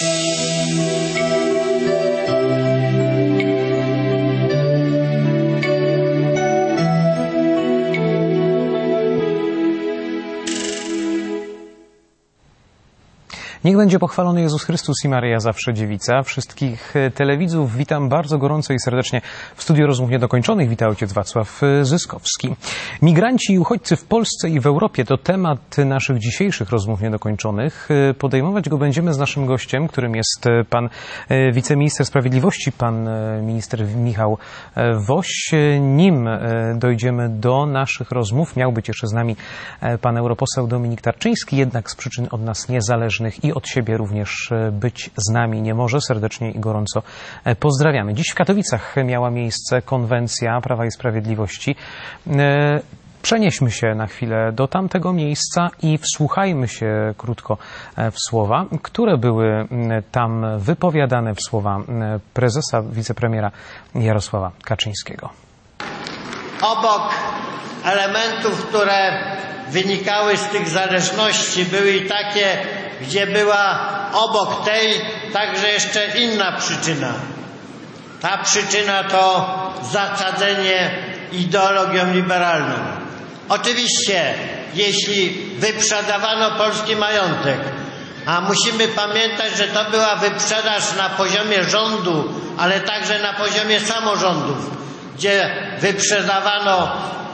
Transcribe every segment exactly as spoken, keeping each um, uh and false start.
Niech będzie pochwalony Jezus Chrystus i Maryja zawsze dziewica. Wszystkich telewidzów witam bardzo gorąco i serdecznie w studiu Rozmów Niedokończonych. Witam ojciec Wacław Zyskowski. Migranci i uchodźcy w Polsce i w Europie to temat naszych dzisiejszych Rozmów Niedokończonych. Podejmować go będziemy z naszym gościem, którym jest pan wiceminister sprawiedliwości, pan minister Michał Woś. Nim dojdziemy do naszych rozmów, miał być jeszcze z nami pan europoseł Dominik Tarczyński, jednak z przyczyn od nas niezależnych i od siebie również być z nami nie może. Serdecznie i gorąco pozdrawiamy. Dziś w Katowicach miała miejsce konwencja Prawa i Sprawiedliwości. Przenieśmy się na chwilę do tamtego miejsca i wsłuchajmy się krótko w słowa, które były tam wypowiadane, w słowa prezesa, wicepremiera Jarosława Kaczyńskiego. Obok elementów, które wynikały z tych zależności, były i takie, gdzie była obok tej także jeszcze inna przyczyna. Ta przyczyna to zaczadzenie ideologią liberalną. Oczywiście, jeśli wyprzedawano polski majątek, a musimy pamiętać, że to była wyprzedaż na poziomie rządu, ale także na poziomie samorządów, gdzie wyprzedawano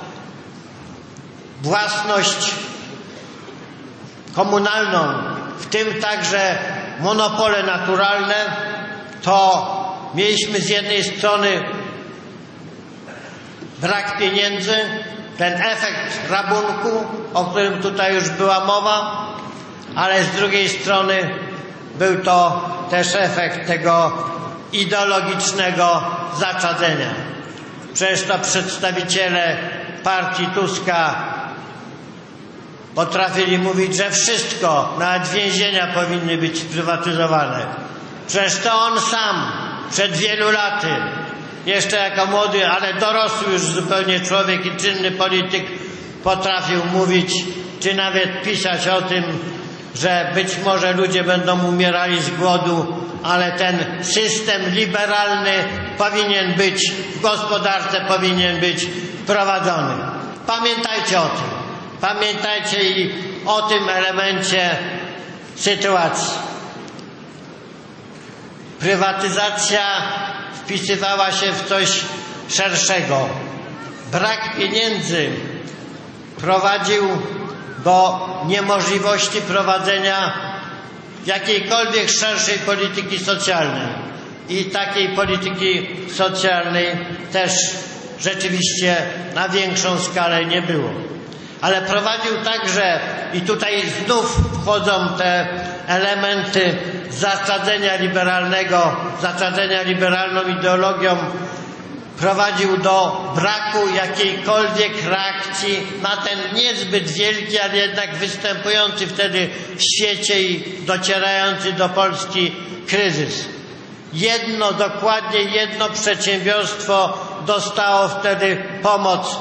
własność komunalną, w tym także monopole naturalne, to mieliśmy z jednej strony brak pieniędzy, ten efekt rabunku, o którym tutaj już była mowa, ale z drugiej strony był to też efekt tego ideologicznego zaczadzenia. Przecież to przedstawiciele partii Tuska potrafili mówić, że wszystko, nawet więzienia powinny być sprywatyzowane. Przecież to on sam przed wielu laty, jeszcze jako młody, ale dorosły już zupełnie człowiek i czynny polityk, potrafił mówić, czy nawet pisać o tym, że być może ludzie będą umierali z głodu, ale ten system liberalny powinien być, w gospodarce powinien być wprowadzony. Pamiętajcie o tym. Pamiętajcie i o tym elemencie sytuacji. Prywatyzacja wpisywała się w coś szerszego. Brak pieniędzy prowadził do niemożliwości prowadzenia jakiejkolwiek szerszej polityki socjalnej. I takiej polityki socjalnej też rzeczywiście na większą skalę nie było. Ale prowadził także, i tutaj znów wchodzą te elementy zaczadzenia liberalnego, zaczadzenia liberalną ideologią, prowadził do braku jakiejkolwiek reakcji na ten niezbyt wielki, ale jednak występujący wtedy w świecie i docierający do Polski kryzys. Jedno, dokładnie jedno przedsiębiorstwo dostało wtedy pomoc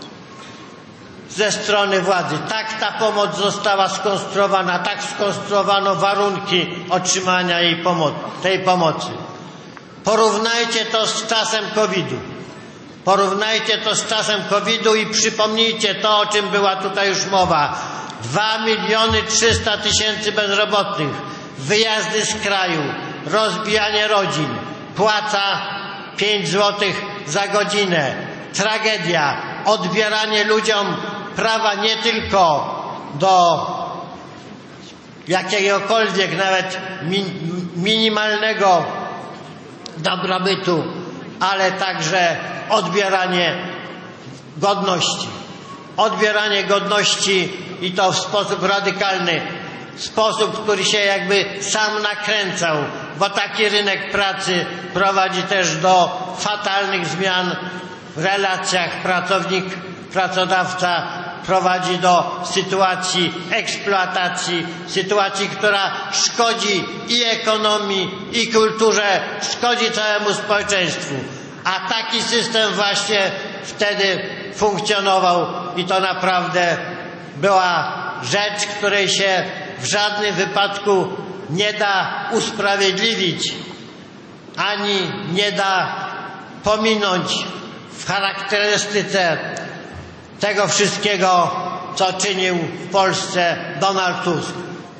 ze strony władzy. Tak ta pomoc została skonstruowana, tak skonstruowano warunki otrzymania jej pomo- tej pomocy. Porównajcie to z czasem kowida. Porównajcie to z czasem kowida i przypomnijcie to, o czym była tutaj już mowa. Dwa miliony trzysta tysięcy bezrobotnych, wyjazdy z kraju, rozbijanie rodzin, płaca pięć złotych za godzinę, tragedia, odbieranie ludziom prawa nie tylko do jakiegokolwiek nawet min- minimalnego dobrobytu, ale także odbieranie godności. Odbieranie godności i to w sposób radykalny, sposób, który się jakby sam nakręcał, bo taki rynek pracy prowadzi też do fatalnych zmian w relacjach pracownik-pracodawca, prowadzi do sytuacji eksploatacji, sytuacji, która szkodzi i ekonomii, i kulturze, szkodzi całemu społeczeństwu. A taki system właśnie wtedy funkcjonował i to naprawdę była rzecz, której się w żadnym wypadku nie da usprawiedliwić, ani nie da pominąć w charakterystyce tego wszystkiego, co czynił w Polsce Donald Tusk.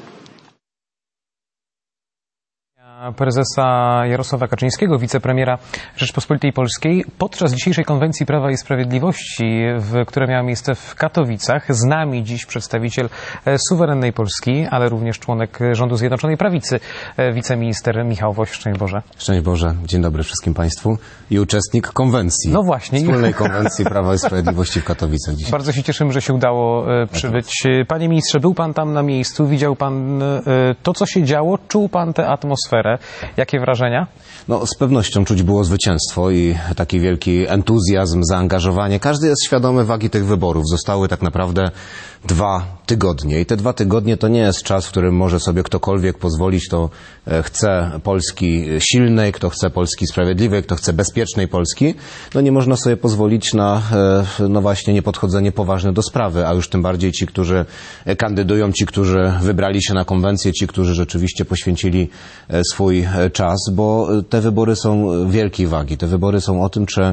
Prezesa Jarosława Kaczyńskiego, wicepremiera Rzeczpospolitej Polskiej, podczas dzisiejszej konwencji Prawa i Sprawiedliwości, w, która miała miejsce w Katowicach. Z nami dziś przedstawiciel suwerennej Polski, ale również członek rządu Zjednoczonej Prawicy, wiceminister Michał Woś. Szczęść Boże. Szczęść Boże. Dzień dobry wszystkim Państwu i uczestnik konwencji. No właśnie. Wspólnej konwencji Prawa i Sprawiedliwości w Katowicach dzisiaj. Bardzo się cieszymy, że się udało przybyć. Panie ministrze, był Pan tam na miejscu, widział Pan to, co się działo, czuł Pan tę atmosferę. Jakie wrażenia? No, z pewnością czuć było zwycięstwo i taki wielki entuzjazm, zaangażowanie. Każdy jest świadomy wagi tych wyborów. Zostały tak naprawdę dwa tygodnie i te dwa tygodnie to nie jest czas, w którym może sobie ktokolwiek pozwolić, kto chce Polski silnej, kto chce Polski sprawiedliwej, kto chce bezpiecznej Polski. No nie można sobie pozwolić na, no właśnie, niepodchodzenie poważne do sprawy, a już tym bardziej ci, którzy kandydują, ci, którzy wybrali się na konwencję, ci, którzy rzeczywiście poświęcili swój czas, bo te wybory są wielkiej wagi. Te wybory są o tym, czy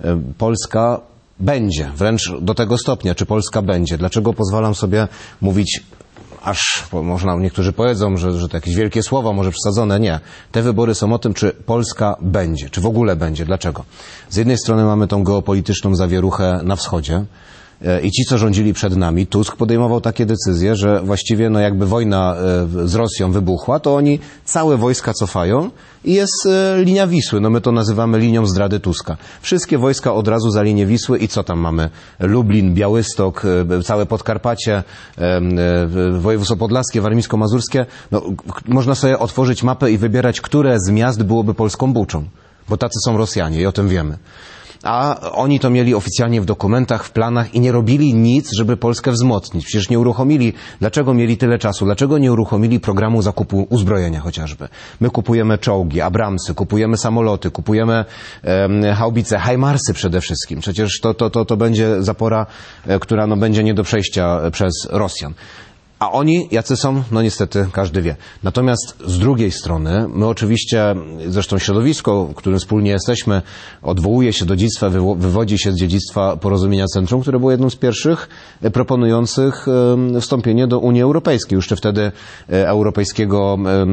Polska będzie, wręcz do tego stopnia, czy Polska będzie. Dlaczego pozwalam sobie mówić, aż można, niektórzy powiedzą, że, że to jakieś wielkie słowa, może przesadzone. Nie. Te wybory są o tym, czy Polska będzie, czy w ogóle będzie. Dlaczego? Z jednej strony mamy tą geopolityczną zawieruchę na wschodzie, i ci, co rządzili przed nami, Tusk podejmował takie decyzje, że właściwie no jakby wojna z Rosją wybuchła, to oni całe wojska cofają i jest linia Wisły. No my to nazywamy linią zdrady Tuska. Wszystkie wojska od razu za linię Wisły i co tam mamy? Lublin, Białystok, całe Podkarpacie, województwo podlaskie, warmińsko-mazurskie. No, można sobie otworzyć mapę i wybierać, które z miast byłoby polską Buczą. Bo tacy są Rosjanie i o tym wiemy. A oni to mieli oficjalnie w dokumentach, w planach i nie robili nic, żeby Polskę wzmocnić. Przecież nie uruchomili. Dlaczego mieli tyle czasu? Dlaczego nie uruchomili programu zakupu uzbrojenia chociażby? My kupujemy czołgi, Abramsy, kupujemy samoloty, kupujemy e, haubice, Hajmarsy przede wszystkim. Przecież to, to, to, to będzie zapora, e, która no, będzie nie do przejścia przez Rosjan. A oni, jacy są, no niestety każdy wie. Natomiast z drugiej strony, my oczywiście, zresztą środowisko, w którym wspólnie jesteśmy, odwołuje się do dziedzictwa, wywodzi się z dziedzictwa Porozumienia Centrum, które było jedną z pierwszych proponujących wstąpienie do Unii Europejskiej. Już wtedy Europejskiego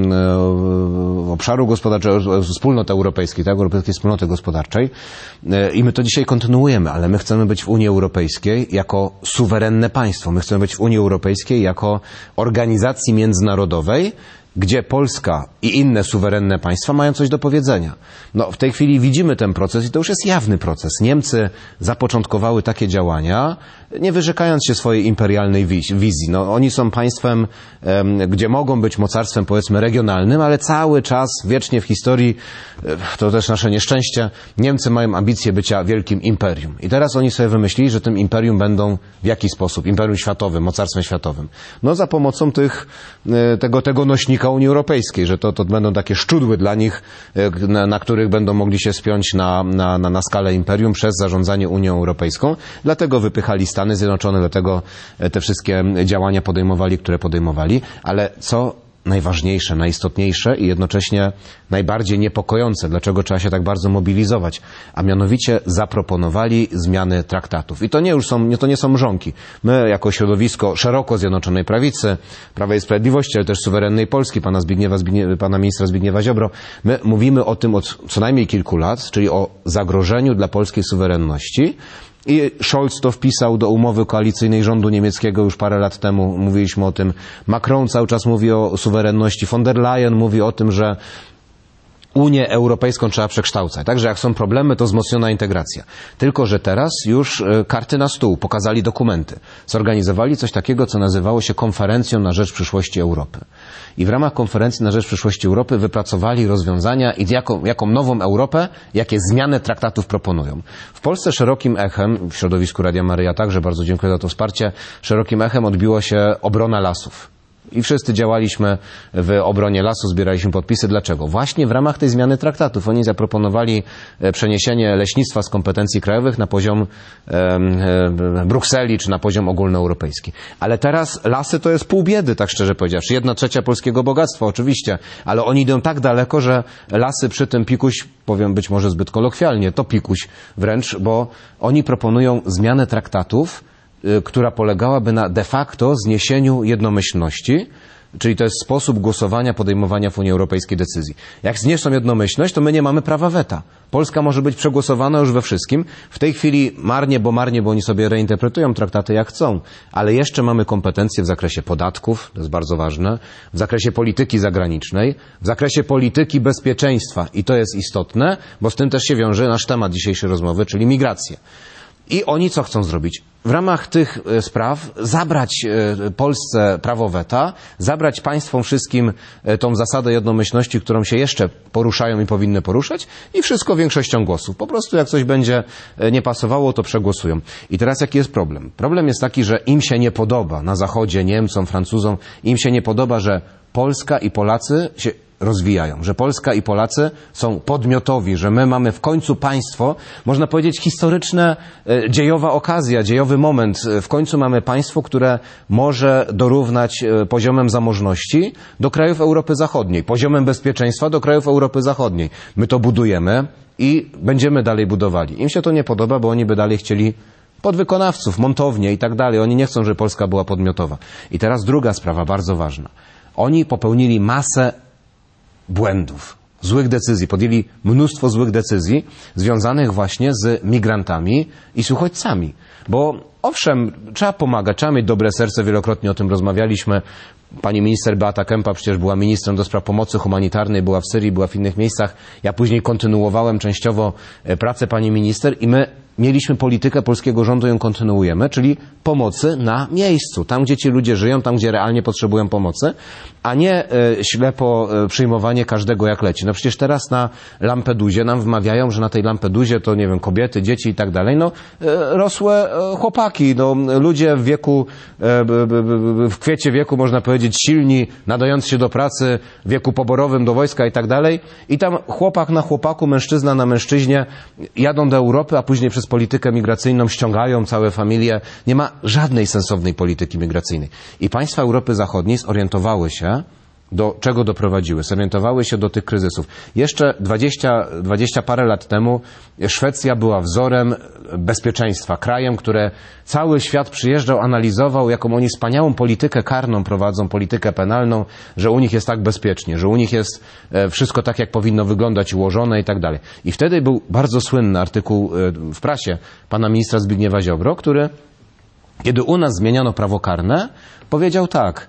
Obszaru Gospodarczego, Wspólnot Europejskiej, tak, Europejskiej Wspólnoty Gospodarczej. I my to dzisiaj kontynuujemy, ale my chcemy być w Unii Europejskiej jako suwerenne państwo. My chcemy być w Unii Europejskiej jako organizacji międzynarodowej, gdzie Polska i inne suwerenne państwa mają coś do powiedzenia. No, w tej chwili widzimy ten proces i to już jest jawny proces. Niemcy zapoczątkowały takie działania, nie wyrzekając się swojej imperialnej wizji. No, oni są państwem, um, gdzie mogą być mocarstwem, powiedzmy, regionalnym, ale cały czas, wiecznie w historii, to też nasze nieszczęście, Niemcy mają ambicje bycia wielkim imperium. I teraz oni sobie wymyślili, że tym imperium będą w jaki sposób? Imperium światowym, mocarstwem światowym. No, za pomocą tych, tego, tego nośnika Unii Europejskiej, że to, to będą takie szczudły dla nich, na, na których będą mogli się spiąć na, na, na, na skalę imperium przez zarządzanie Unią Europejską. Dlatego wypychali Stany Zjednoczone, dlatego te wszystkie działania podejmowali, które podejmowali. Ale co najważniejsze, najistotniejsze i jednocześnie najbardziej niepokojące, dlaczego trzeba się tak bardzo mobilizować, a mianowicie zaproponowali zmiany traktatów. I to nie już są, to nie są mrzonki. My jako środowisko szeroko Zjednoczonej Prawicy, Prawa i Sprawiedliwości, ale też suwerennej Polski, pana, Zbigniewa, Zbigniewa, pana ministra Zbigniewa Ziobro, my mówimy o tym od co najmniej kilku lat, czyli o zagrożeniu dla polskiej suwerenności. I Scholz to wpisał do umowy koalicyjnej rządu niemieckiego już parę lat temu. Mówiliśmy o tym. Macron cały czas mówi o suwerenności. Von der Leyen mówi o tym, że Unię Europejską trzeba przekształcać. Także jak są problemy, to wzmocniona integracja. Tylko że teraz już karty na stół, pokazali dokumenty. Zorganizowali coś takiego, co nazywało się Konferencją na rzecz przyszłości Europy. I w ramach Konferencji na rzecz przyszłości Europy wypracowali rozwiązania i jaką, jaką nową Europę, jakie zmiany traktatów proponują. W Polsce szerokim echem, w środowisku Radia Maryja także, bardzo dziękuję za to wsparcie, szerokim echem odbiło się obrona lasów. I wszyscy działaliśmy w obronie lasu, zbieraliśmy podpisy. Dlaczego? Właśnie w ramach tej zmiany traktatów. Oni zaproponowali przeniesienie leśnictwa z kompetencji krajowych na poziom e, e, Brukseli czy na poziom ogólnoeuropejski. Ale teraz lasy to jest pół biedy, tak szczerze powiedziawszy. Jedna trzecia polskiego bogactwa oczywiście, ale oni idą tak daleko, że lasy przy tym pikuś, powiem być może zbyt kolokwialnie, to pikuś wręcz, bo oni proponują zmianę traktatów, która polegałaby na de facto zniesieniu jednomyślności, czyli to jest sposób głosowania, podejmowania w Unii Europejskiej decyzji. Jak zniesą jednomyślność, to my nie mamy prawa weta. Polska może być przegłosowana już we wszystkim. W tej chwili marnie, bo marnie, bo oni sobie reinterpretują traktaty jak chcą, ale jeszcze mamy kompetencje w zakresie podatków, to jest bardzo ważne, w zakresie polityki zagranicznej, w zakresie polityki bezpieczeństwa i to jest istotne, bo z tym też się wiąże nasz temat dzisiejszej rozmowy, czyli migracje. I oni co chcą zrobić? W ramach tych spraw zabrać Polsce prawo weta, zabrać państwom wszystkim tą zasadę jednomyślności, którą się jeszcze poruszają i powinny poruszać i wszystko większością głosów. Po prostu jak coś będzie nie pasowało, to przegłosują. I teraz jaki jest problem? Problem jest taki, że im się nie podoba na Zachodzie, Niemcom, Francuzom, im się nie podoba, że Polska i Polacy się rozwijają, że Polska i Polacy są podmiotowi, że my mamy w końcu państwo, można powiedzieć historyczne, dziejowa okazja, dziejowy moment. W końcu mamy państwo, które może dorównać poziomem zamożności do krajów Europy Zachodniej, poziomem bezpieczeństwa do krajów Europy Zachodniej. My to budujemy i będziemy dalej budowali. Im się to nie podoba, bo oni by dalej chcieli podwykonawców, montownie i tak dalej. Oni nie chcą, żeby Polska była podmiotowa. I teraz druga sprawa, bardzo ważna. Oni popełnili masę błędów, złych decyzji, podjęli mnóstwo złych decyzji związanych właśnie z migrantami i z uchodźcami. Bo owszem, trzeba pomagać, trzeba mieć dobre serce, wielokrotnie o tym rozmawialiśmy. Pani minister Beata Kempa przecież była ministrem do spraw pomocy humanitarnej, była w Syrii, była w innych miejscach. Ja później kontynuowałem częściowo pracę pani minister i my mieliśmy politykę polskiego rządu, ją kontynuujemy, czyli pomocy na miejscu, tam gdzie ci ludzie żyją, tam gdzie realnie potrzebują pomocy, a nie e, ślepo e, przyjmowanie każdego jak leci. No przecież teraz na Lampedusie nam wmawiają, że na tej Lampedusie to, nie wiem, kobiety, dzieci i tak dalej, no e, rosłe e, chłopaki, no ludzie w wieku, e, b, b, b, w kwiecie wieku, można powiedzieć, silni, nadający się do pracy, w wieku poborowym, do wojska i tak dalej. I tam chłopak na chłopaku, mężczyzna na mężczyźnie jadą do Europy, a później przez politykę migracyjną ściągają całe familie. Nie ma żadnej sensownej polityki migracyjnej. I państwa Europy Zachodniej zorientowały się, do czego doprowadziły. Zorientowały się do tych kryzysów. Jeszcze dwadzieścia, dwadzieścia parę lat temu Szwecja była wzorem bezpieczeństwa. Krajem, które cały świat przyjeżdżał, analizował, jaką oni wspaniałą politykę karną prowadzą, politykę penalną, że u nich jest tak bezpiecznie, że u nich jest wszystko tak, jak powinno wyglądać, ułożone i tak dalej. I wtedy był bardzo słynny artykuł w prasie pana ministra Zbigniewa Ziobro, który, kiedy u nas zmieniano prawo karne, powiedział tak: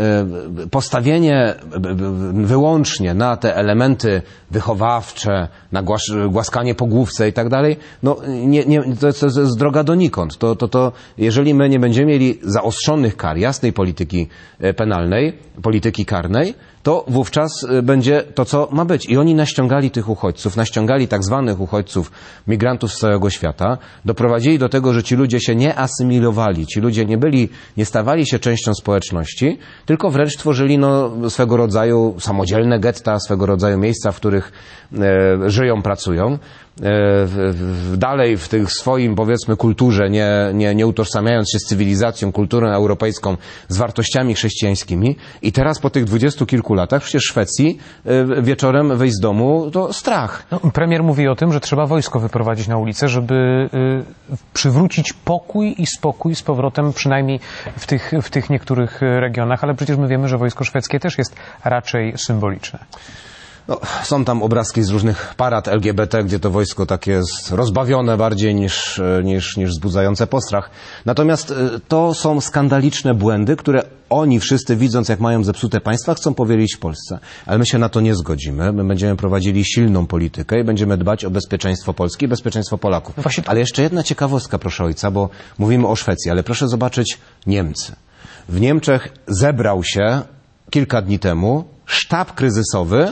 postawienie wyłącznie na te elementy wychowawcze, na głaskanie po główce i tak dalej, no nie, nie, to, jest, to jest droga donikąd. To, to, to, jeżeli my nie będziemy mieli zaostrzonych kar, jasnej polityki penalnej, polityki karnej, to wówczas będzie to, co ma być. I oni naściągali tych uchodźców, naściągali tak zwanych uchodźców, migrantów z całego świata, doprowadzili do tego, że ci ludzie się nie asymilowali, ci ludzie nie byli, nie stawali się częścią społeczności, tylko wręcz tworzyli no, swego rodzaju samodzielne getta, swego rodzaju miejsca, w których e, żyją, pracują. E, w, w, dalej w tych swoim, powiedzmy, kulturze, nie, nie, nie utożsamiając się z cywilizacją, kulturą europejską, z wartościami chrześcijańskimi. I teraz po tych dwudziestu kilku latach przecież w Szwecji e, wieczorem wyjść z domu to strach. No, premier mówi o tym, że trzeba wojsko wyprowadzić na ulicę, żeby y, przywrócić pokój i spokój z powrotem, przynajmniej w tych, w tych niektórych regionach, ale przecież my wiemy, że wojsko szwedzkie też jest raczej symboliczne. No, są tam obrazki z różnych parad L G B T, gdzie to wojsko takie jest rozbawione bardziej niż, niż, niż wzbudzające postrach. Natomiast to są skandaliczne błędy, które oni wszyscy, widząc jak mają zepsute państwa, chcą powielić w Polsce. Ale my się na to nie zgodzimy. My będziemy prowadzili silną politykę i będziemy dbać o bezpieczeństwo Polski i bezpieczeństwo Polaków. Właśnie... Ale jeszcze jedna ciekawostka, proszę ojca, bo mówimy o Szwecji, ale proszę zobaczyć Niemcy. W Niemczech zebrał się kilka dni temu sztab kryzysowy,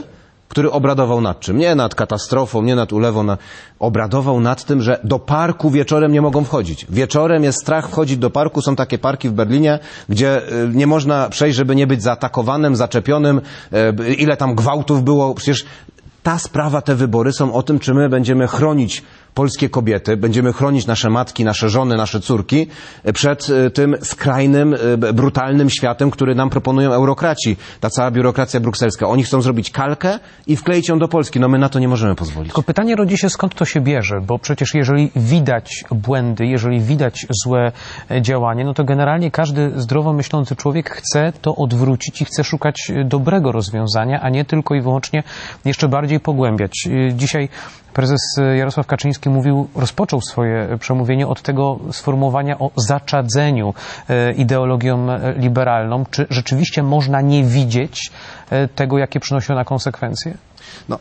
który obradował nad czym? Nie nad katastrofą, nie nad ulewą, na... obradował nad tym, że do parku wieczorem nie mogą wchodzić. Wieczorem jest strach wchodzić do parku, są takie parki w Berlinie, gdzie nie można przejść, żeby nie być zaatakowanym, zaczepionym, ile tam gwałtów było, przecież ta sprawa, te wybory są o tym, czy my będziemy chronić polskie kobiety, będziemy chronić nasze matki, nasze żony, nasze córki przed tym skrajnym, brutalnym światem, który nam proponują eurokraci. Ta cała biurokracja brukselska. Oni chcą zrobić kalkę i wkleić ją do Polski. No my na to nie możemy pozwolić. Tylko pytanie rodzi się, skąd to się bierze, bo przecież jeżeli widać błędy, jeżeli widać złe działanie, no to generalnie każdy zdrowo myślący człowiek chce to odwrócić i chce szukać dobrego rozwiązania, a nie tylko i wyłącznie jeszcze bardziej pogłębiać. Dzisiaj prezes Jarosław Kaczyński mówił, rozpoczął swoje przemówienie od tego sformułowania o zaczadzeniu ideologią liberalną. Czy rzeczywiście można nie widzieć tego, jakie przynosi ona konsekwencje? No,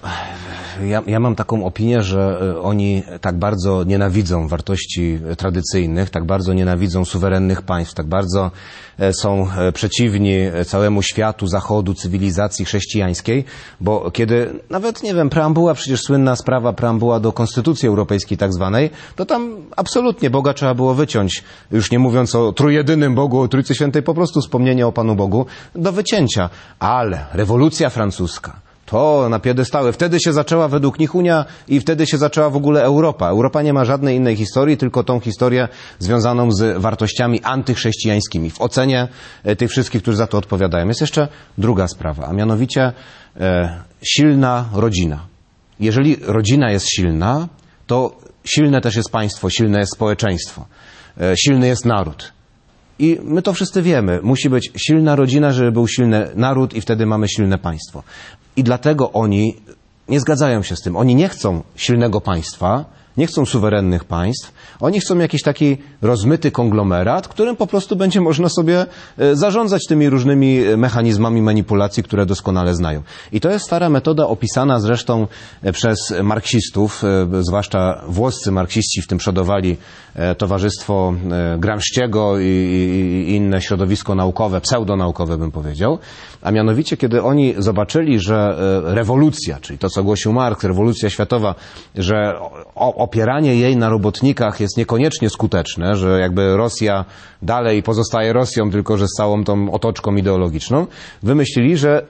ja, ja mam taką opinię, że oni tak bardzo nienawidzą wartości tradycyjnych, tak bardzo nienawidzą suwerennych państw, tak bardzo są przeciwni całemu światu, zachodu, cywilizacji chrześcijańskiej, bo kiedy, nawet nie wiem, preambuła, przecież słynna sprawa preambuła do Konstytucji Europejskiej tak zwanej, to tam absolutnie Boga trzeba było wyciąć, już nie mówiąc o trójjedynym Bogu, o Trójcy Świętej, po prostu wspomnienie o Panu Bogu do wycięcia. Ale rewolucja francuska, to na piedestały. Wtedy się zaczęła według nich Unia i wtedy się zaczęła w ogóle Europa. Europa nie ma żadnej innej historii, tylko tą historię związaną z wartościami antychrześcijańskimi. W ocenie tych wszystkich, którzy za to odpowiadają. Jest jeszcze druga sprawa, a mianowicie e, silna rodzina. Jeżeli rodzina jest silna, to silne też jest państwo, silne jest społeczeństwo, e, silny jest naród. I my to wszyscy wiemy. Musi być silna rodzina, żeby był silny naród i wtedy mamy silne państwo. I dlatego oni nie zgadzają się z tym. Oni nie chcą silnego państwa, nie chcą suwerennych państw. Oni chcą jakiś taki rozmyty konglomerat, którym po prostu będzie można sobie zarządzać tymi różnymi mechanizmami manipulacji, które doskonale znają. I to jest stara metoda opisana zresztą przez marksistów, zwłaszcza włoscy marksiści w tym przodowali Towarzystwo Gramsciego i, i, i inne środowisko naukowe, pseudonaukowe bym powiedział. A mianowicie, kiedy oni zobaczyli, że rewolucja, czyli to, co głosił Marks, rewolucja światowa, że opieranie jej na robotnikach jest niekoniecznie skuteczne, że jakby Rosja dalej pozostaje Rosją, tylko że z całą tą otoczką ideologiczną, wymyślili, że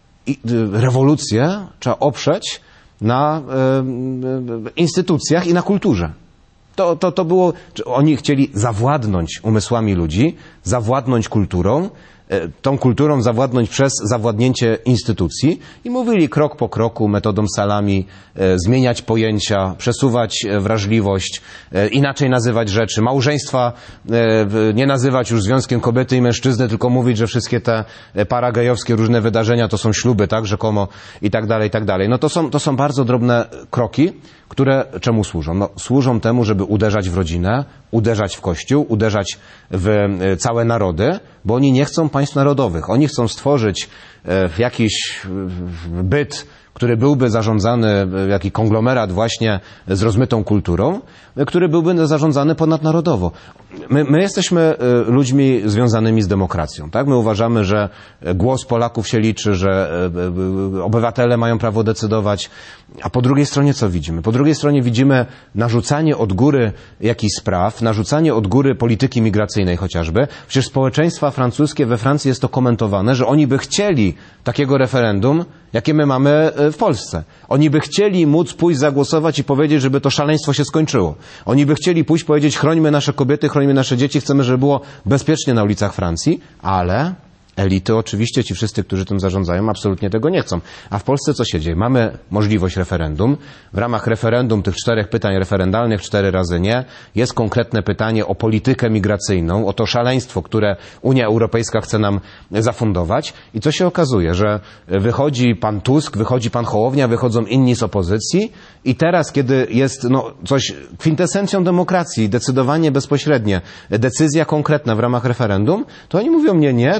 rewolucję trzeba oprzeć na instytucjach i na kulturze. To, to, to było, oni chcieli zawładnąć umysłami ludzi, zawładnąć kulturą, tą kulturą zawładnąć przez zawładnięcie instytucji i mówili krok po kroku, metodą salami, e, zmieniać pojęcia, przesuwać wrażliwość, e, inaczej nazywać rzeczy, małżeństwa e, nie nazywać już związkiem kobiety i mężczyzny, tylko mówić, że wszystkie te paragejowskie różne wydarzenia to są śluby, tak, rzekomo i tak dalej, i tak dalej. No to są, to są bardzo drobne kroki, które czemu służą? No, służą temu, żeby uderzać w rodzinę, uderzać w Kościół, uderzać w całe narody, bo oni nie chcą państw narodowych. Oni chcą stworzyć jakiś byt, który byłby zarządzany, jaki konglomerat właśnie z rozmytą kulturą, który byłby zarządzany ponadnarodowo. My, my jesteśmy ludźmi związanymi z demokracją, tak? My uważamy, że głos Polaków się liczy, że obywatele mają prawo decydować, a po drugiej stronie co widzimy? Po drugiej stronie widzimy narzucanie od góry jakichś spraw, narzucanie od góry polityki migracyjnej chociażby. Przecież społeczeństwa francuskie, we Francji jest to komentowane, że oni by chcieli takiego referendum, jakie my mamy w Polsce. Oni by chcieli móc pójść zagłosować i powiedzieć, żeby to szaleństwo się skończyło. Oni by chcieli pójść powiedzieć, chrońmy nasze kobiety, chrońmy nasze dzieci, chcemy, żeby było bezpiecznie na ulicach Francji, ale elity oczywiście, ci wszyscy, którzy tym zarządzają, absolutnie tego nie chcą. A w Polsce co się dzieje? Mamy możliwość referendum. W ramach referendum, tych czterech pytań referendalnych, cztery razy nie, jest konkretne pytanie o politykę migracyjną, o to szaleństwo, które Unia Europejska chce nam zafundować. I co się okazuje? Że wychodzi pan Tusk, wychodzi pan Hołownia, wychodzą inni z opozycji i teraz, kiedy jest no, coś kwintesencją demokracji, decydowanie bezpośrednie, decyzja konkretna w ramach referendum, to oni mówią, nie, nie, tutaj ja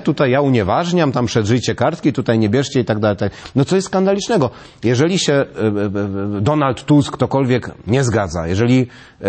unieważniam, tam przedrzyjcie kartki, tutaj nie bierzcie i tak dalej. No co jest skandalicznego? Jeżeli się Donald Tusk, ktokolwiek nie zgadza, jeżeli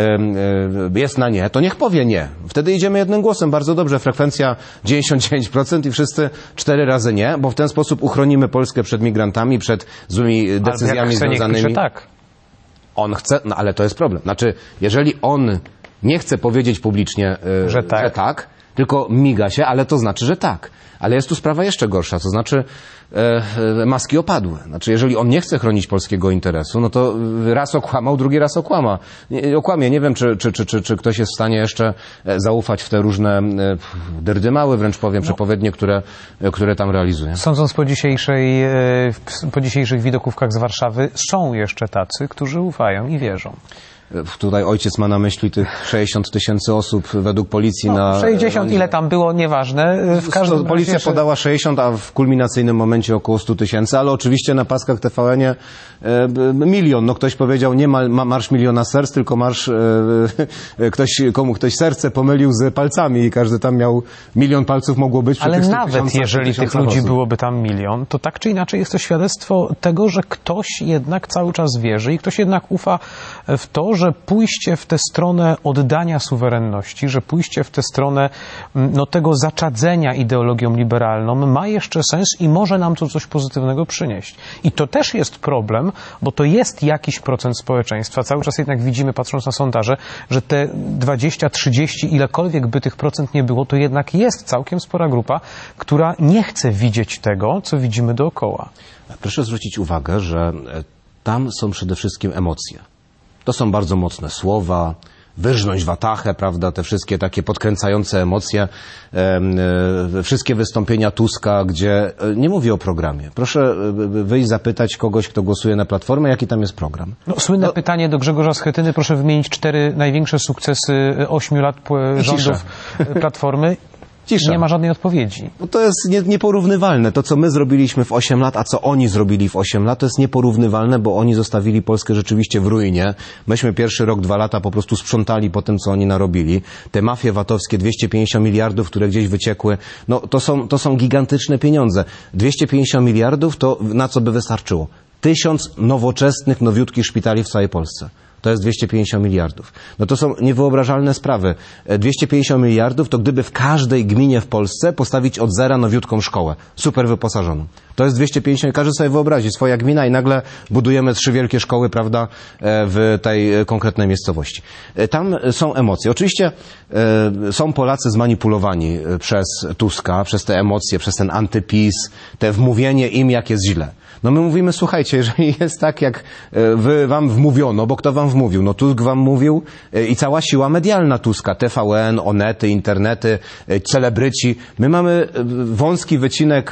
jest na nie, to niech powie nie. Wtedy idziemy jednym głosem. Bardzo dobrze. Frekwencja dziewięćdziesiąt dziewięć procent i wszyscy cztery razy nie, bo w ten sposób uchronimy Polskę przed migrantami, przed złymi decyzjami ale jak chce, związanymi. niech pisze tak. On chce, no ale to jest problem. Znaczy, jeżeli on nie chce powiedzieć publicznie, yy, że, tak. że tak, tylko miga się, ale to znaczy, że tak. Ale jest tu sprawa jeszcze gorsza, to znaczy e, e, maski opadły. Znaczy, jeżeli on nie chce chronić polskiego interesu, no to raz okłamał, drugi raz okłama. Nie, okłamie. Nie wiem, czy, czy, czy, czy, czy ktoś jest w stanie jeszcze zaufać w te różne e, dyrdymały, wręcz powiem, no. przepowiednie, które, które tam realizuje. Sądząc po dzisiejszej, po dzisiejszych widokówkach z Warszawy, są jeszcze tacy, którzy ufają i wierzą. Tutaj ojciec ma na myśli tych sześćdziesiąt tysięcy osób według policji no, na... sześćdziesiąt, ile tam było, nieważne. W każdym razie Policja jeszcze... podała sześćdziesiąt, a w kulminacyjnym momencie około sto tysięcy, ale oczywiście na paskach T V N-ie e, milion. No ktoś powiedział, nie ma, ma marsz miliona serc, tylko marsz... E, ktoś, komu ktoś serce pomylił z palcami i każdy tam miał milion palców mogło być. Ale nawet jeżeli tych ludzi osób. byłoby tam milion, to tak czy inaczej jest to świadectwo tego, że ktoś jednak cały czas wierzy i ktoś jednak ufa w to, że pójście w tę stronę oddania suwerenności, że pójście w tę stronę no, tego zaczadzenia ideologią liberalną ma jeszcze sens i może nam to coś pozytywnego przynieść. I to też jest problem, bo to jest jakiś procent społeczeństwa. Cały czas jednak widzimy, patrząc na sondaże, że te dwadzieścia, trzydzieści, ilekolwiek by tych procent nie było, to jednak jest całkiem spora grupa, która nie chce widzieć tego, co widzimy dookoła. Proszę zwrócić uwagę, że tam są przede wszystkim emocje. To są bardzo mocne słowa, wyrżnąć watachę, prawda, te wszystkie takie podkręcające emocje, e, e, wszystkie wystąpienia Tuska, gdzie e, nie mówię o programie. Proszę wyjść zapytać kogoś, kto głosuje na Platformę, jaki tam jest program. No, słynne no, pytanie do Grzegorza Schetyny, proszę wymienić cztery największe sukcesy ośmiu lat rządów Platformy. Cisza. Nie ma żadnej odpowiedzi. Bo to jest nie, nieporównywalne. To, co my zrobiliśmy w osiem lat, a co oni zrobili w osiem lat, to jest nieporównywalne, bo oni zostawili Polskę rzeczywiście w ruinie. Myśmy pierwszy rok, dwa lata po prostu sprzątali po tym, co oni narobili. Te mafie VAT-owskie, dwieście pięćdziesiąt miliardów, które gdzieś wyciekły, no to są, to są gigantyczne pieniądze. dwieście pięćdziesiąt miliardów to na co by wystarczyło? Tysiąc nowoczesnych, nowiutkich szpitali w całej Polsce. To jest dwieście pięćdziesiąt miliardów. No to są niewyobrażalne sprawy. dwieście pięćdziesiąt miliardów to gdyby w każdej gminie w Polsce postawić od zera nowiutką szkołę, super wyposażoną. To jest dwieście pięćdziesiąt, każdy sobie wyobrazi, swoja gmina i nagle budujemy trzy wielkie szkoły, prawda, w tej konkretnej miejscowości. Tam są emocje. Oczywiście są Polacy zmanipulowani przez Tuska, przez te emocje, przez ten antypis, te wmówienie im, jak jest źle. No my mówimy, słuchajcie, jeżeli jest tak, jak wy, wam wmówiono, bo kto wam wmówił? No Tusk wam mówił i cała siła medialna Tuska, T V N, Onety, internety, celebryci. My mamy wąski wycinek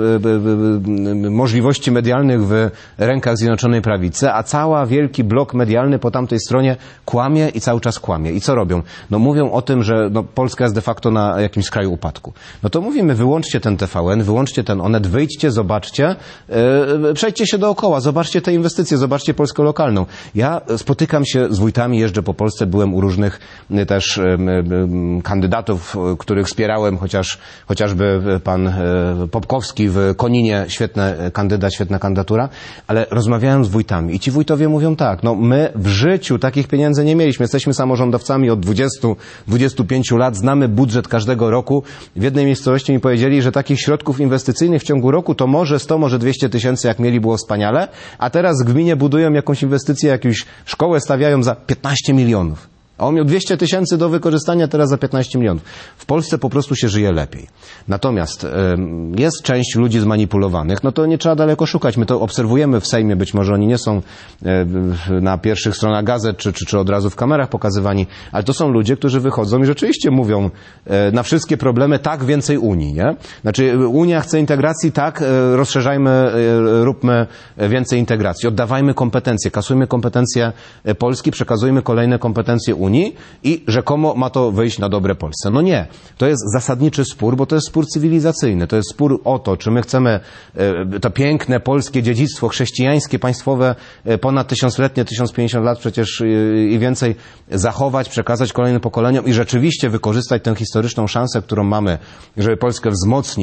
możliwości medialnych w rękach Zjednoczonej Prawicy, a cały wielki blok medialny po tamtej stronie kłamie i cały czas kłamie. I co robią? No mówią o tym, że no, Polska jest de facto na jakimś skraju upadku. No to mówimy, wyłączcie ten T V N, wyłączcie ten Onet, wyjdźcie, zobaczcie, yy, przejdźcie się dookoła, zobaczcie te inwestycje, zobaczcie Polskę lokalną. Ja spotykam się z wójtami, jeżdżę po Polsce, byłem u różnych yy, też yy, yy, kandydatów, yy, których wspierałem, chociaż, chociażby pan yy, Popkowski w Koninie, świetny kandydat, świetna kandydatura, ale rozmawiałem z wójtami i ci wójtowie mówią tak, no my w życiu takich pieniędzy nie mieliśmy, jesteśmy samorządowcami od dwudziestu, dwudziestu pięciu lat, znamy budżet każdego roku. W jednej miejscowości mi powiedzieli, że takich środków inwestycyjnych w ciągu roku to może sto, może dwieście tysięcy, jak mieli, było wspaniale, a teraz w gminie budują jakąś inwestycję, jakąś szkołę stawiają za piętnaście milionów. A on miał dwieście tysięcy do wykorzystania, teraz za piętnaście milionów. W Polsce po prostu się żyje lepiej. Natomiast y, jest część ludzi zmanipulowanych, no to nie trzeba daleko szukać. My to obserwujemy w Sejmie, być może oni nie są y, na pierwszych stronach gazet, czy, czy, czy od razu w kamerach pokazywani, ale to są ludzie, którzy wychodzą i rzeczywiście mówią y, na wszystkie problemy tak, więcej Unii, nie? Znaczy Unia chce integracji, tak, y, rozszerzajmy, y, róbmy więcej integracji, oddawajmy kompetencje, kasujmy kompetencje Polski, przekazujmy kolejne kompetencje Unii i rzekomo ma to wyjść na dobre Polsce. No nie. To jest zasadniczy spór, bo to jest spór cywilizacyjny. To jest spór o to, czy my chcemy to piękne polskie dziedzictwo chrześcijańskie, państwowe, ponad tysiącletnie, tysiąc pięćdziesiąt lat przecież i więcej zachować, przekazać kolejnym pokoleniom i rzeczywiście wykorzystać tę historyczną szansę, którą mamy, żeby Polskę wzmocnić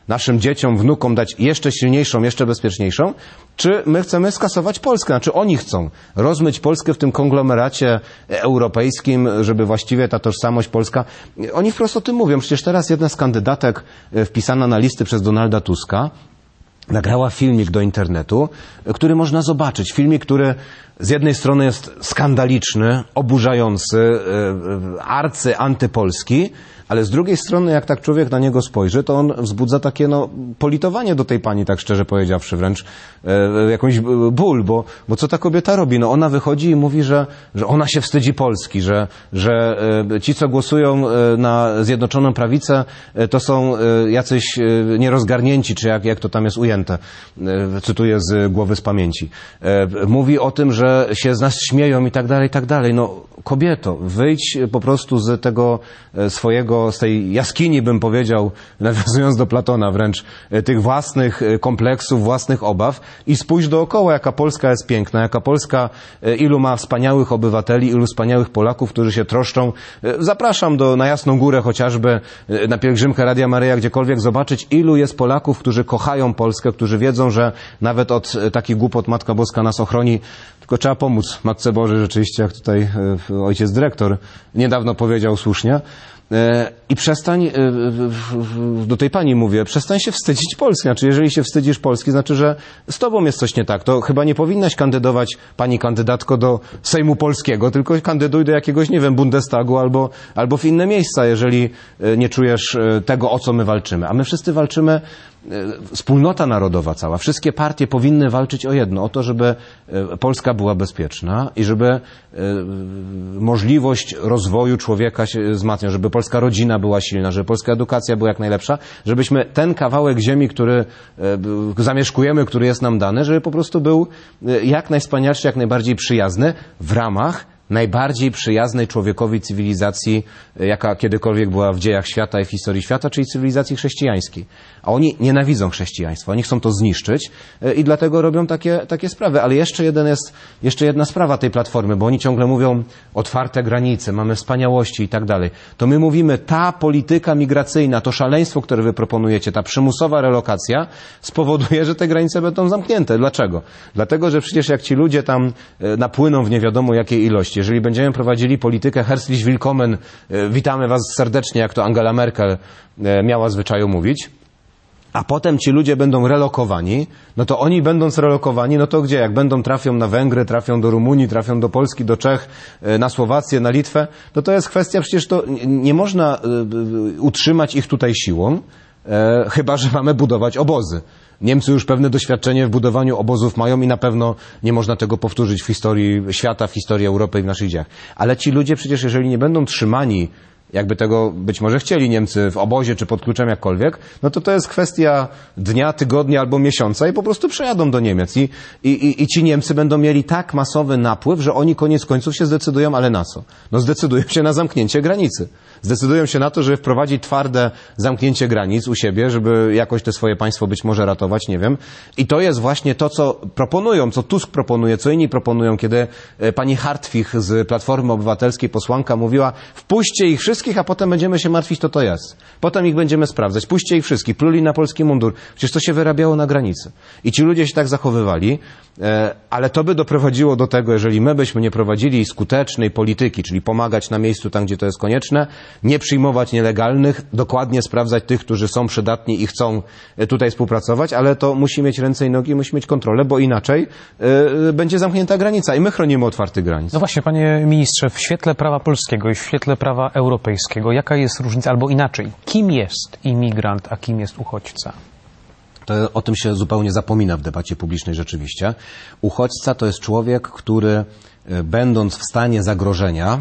naszym dzieciom, wnukom dać jeszcze silniejszą, jeszcze bezpieczniejszą, czy my chcemy skasować Polskę, znaczy oni chcą rozmyć Polskę w tym konglomeracie europejskim, żeby właściwie ta tożsamość polska... Oni wprost o tym mówią. Przecież teraz jedna z kandydatek wpisana na listy przez Donalda Tuska nagrała filmik do internetu, który można zobaczyć. Filmik, który z jednej strony jest skandaliczny, oburzający, arcy antypolski, ale z drugiej strony, jak tak człowiek na niego spojrzy, to on wzbudza takie no, politowanie do tej pani, tak szczerze powiedziawszy, wręcz e, jakąś ból, bo, bo co ta kobieta robi? No ona wychodzi i mówi, że, że ona się wstydzi Polski, że, że e, ci, co głosują e, na Zjednoczoną Prawicę, e, to są e, jacyś e, nierozgarnięci, czy jak, jak to tam jest ujęte, e, cytuję z głowy, z pamięci. E, mówi o tym, że się z nas śmieją i tak dalej, i tak dalej. No kobieto, wyjdź po prostu z tego e, swojego z tej jaskini, bym powiedział, nawiązując do Platona wręcz, tych własnych kompleksów, własnych obaw i spójrz dookoła, jaka Polska jest piękna, jaka Polska, ilu ma wspaniałych obywateli, ilu wspaniałych Polaków, którzy się troszczą. Zapraszam do, na Jasną Górę chociażby, na pielgrzymkę Radia Maryja, gdziekolwiek zobaczyć, ilu jest Polaków, którzy kochają Polskę, którzy wiedzą, że nawet od takich głupot Matka Boska nas ochroni. Tylko trzeba pomóc Matce Bożej rzeczywiście, jak tutaj ojciec dyrektor niedawno powiedział słusznie. I przestań, do tej pani mówię, przestań się wstydzić Polski. Znaczy, jeżeli się wstydzisz Polski, znaczy, że z tobą jest coś nie tak. To chyba nie powinnaś kandydować, pani kandydatko, do Sejmu Polskiego, tylko kandyduj do jakiegoś, nie wiem, Bundestagu albo, albo w inne miejsca, jeżeli nie czujesz tego, o co my walczymy. A my wszyscy walczymy, wspólnota narodowa cała, wszystkie partie powinny walczyć o jedno, o to, żeby Polska była bezpieczna i żeby możliwość rozwoju człowieka się wzmacniał, żeby polska rodzina była silna, żeby polska edukacja była jak najlepsza, żebyśmy ten kawałek ziemi, który zamieszkujemy, który jest nam dany, żeby po prostu był jak najwspanialszy, jak najbardziej przyjazny w ramach najbardziej przyjaznej człowiekowi cywilizacji, jaka kiedykolwiek była w dziejach świata i w historii świata, czyli cywilizacji chrześcijańskiej. A oni nienawidzą chrześcijaństwa, oni chcą to zniszczyć i dlatego robią takie, takie sprawy. Ale jeszcze, jeden jest, jeszcze jedna sprawa tej Platformy, bo oni ciągle mówią otwarte granice, mamy wspaniałości i tak dalej. To my mówimy, ta polityka migracyjna, to szaleństwo, które wy proponujecie, ta przymusowa relokacja spowoduje, że te granice będą zamknięte. Dlaczego? Dlatego, że przecież jak ci ludzie tam napłyną w nie wiadomo jakiej ilości, jeżeli będziemy prowadzili politykę Herzlich Willkommen, witamy was serdecznie, jak to Angela Merkel miała zwyczaju mówić, a potem ci ludzie będą relokowani, no to oni będąc relokowani, no to gdzie? Jak będą, trafią na Węgry, trafią do Rumunii, trafią do Polski, do Czech, na Słowację, na Litwę, no to jest kwestia, przecież to nie można utrzymać ich tutaj siłą, chyba że mamy budować obozy. Niemcy już pewne doświadczenie w budowaniu obozów mają i na pewno nie można tego powtórzyć w historii świata, w historii Europy i w naszych dziejach. Ale ci ludzie przecież, jeżeli nie będą trzymani, jakby tego być może chcieli Niemcy w obozie czy pod kluczem jakkolwiek, no to to jest kwestia dnia, tygodnia albo miesiąca i po prostu przejadą do Niemiec. I, i, i ci Niemcy będą mieli tak masowy napływ, że oni koniec końców się zdecydują, ale na co? No zdecydują się na zamknięcie granicy. Zdecydują się na to, żeby wprowadzić twarde zamknięcie granic u siebie, żeby jakoś te swoje państwo być może ratować, nie wiem. I to jest właśnie to, co proponują, co Tusk proponuje, co inni proponują, kiedy pani Hartwich z Platformy Obywatelskiej, posłanka, mówiła, wpuśćcie ich wszystkich, a potem będziemy się martwić, to to jest. Potem ich będziemy sprawdzać. Puśćcie ich wszystkich. Pluli na polski mundur. Przecież to się wyrabiało na granicy. I ci ludzie się tak zachowywali, ale to by doprowadziło do tego, jeżeli my byśmy nie prowadzili skutecznej polityki, czyli pomagać na miejscu tam, gdzie to jest konieczne, nie przyjmować nielegalnych, dokładnie sprawdzać tych, którzy są przydatni i chcą tutaj współpracować, ale to musi mieć ręce i nogi, musi mieć kontrolę, bo inaczej y, będzie zamknięta granica i my chronimy otwartych granic. No właśnie, panie ministrze, w świetle prawa polskiego i w świetle prawa europejskiego, jaka jest różnica, albo inaczej, kim jest imigrant, a kim jest uchodźca? To o tym się zupełnie zapomina w debacie publicznej rzeczywiście. Uchodźca to jest człowiek, który będąc w stanie zagrożenia,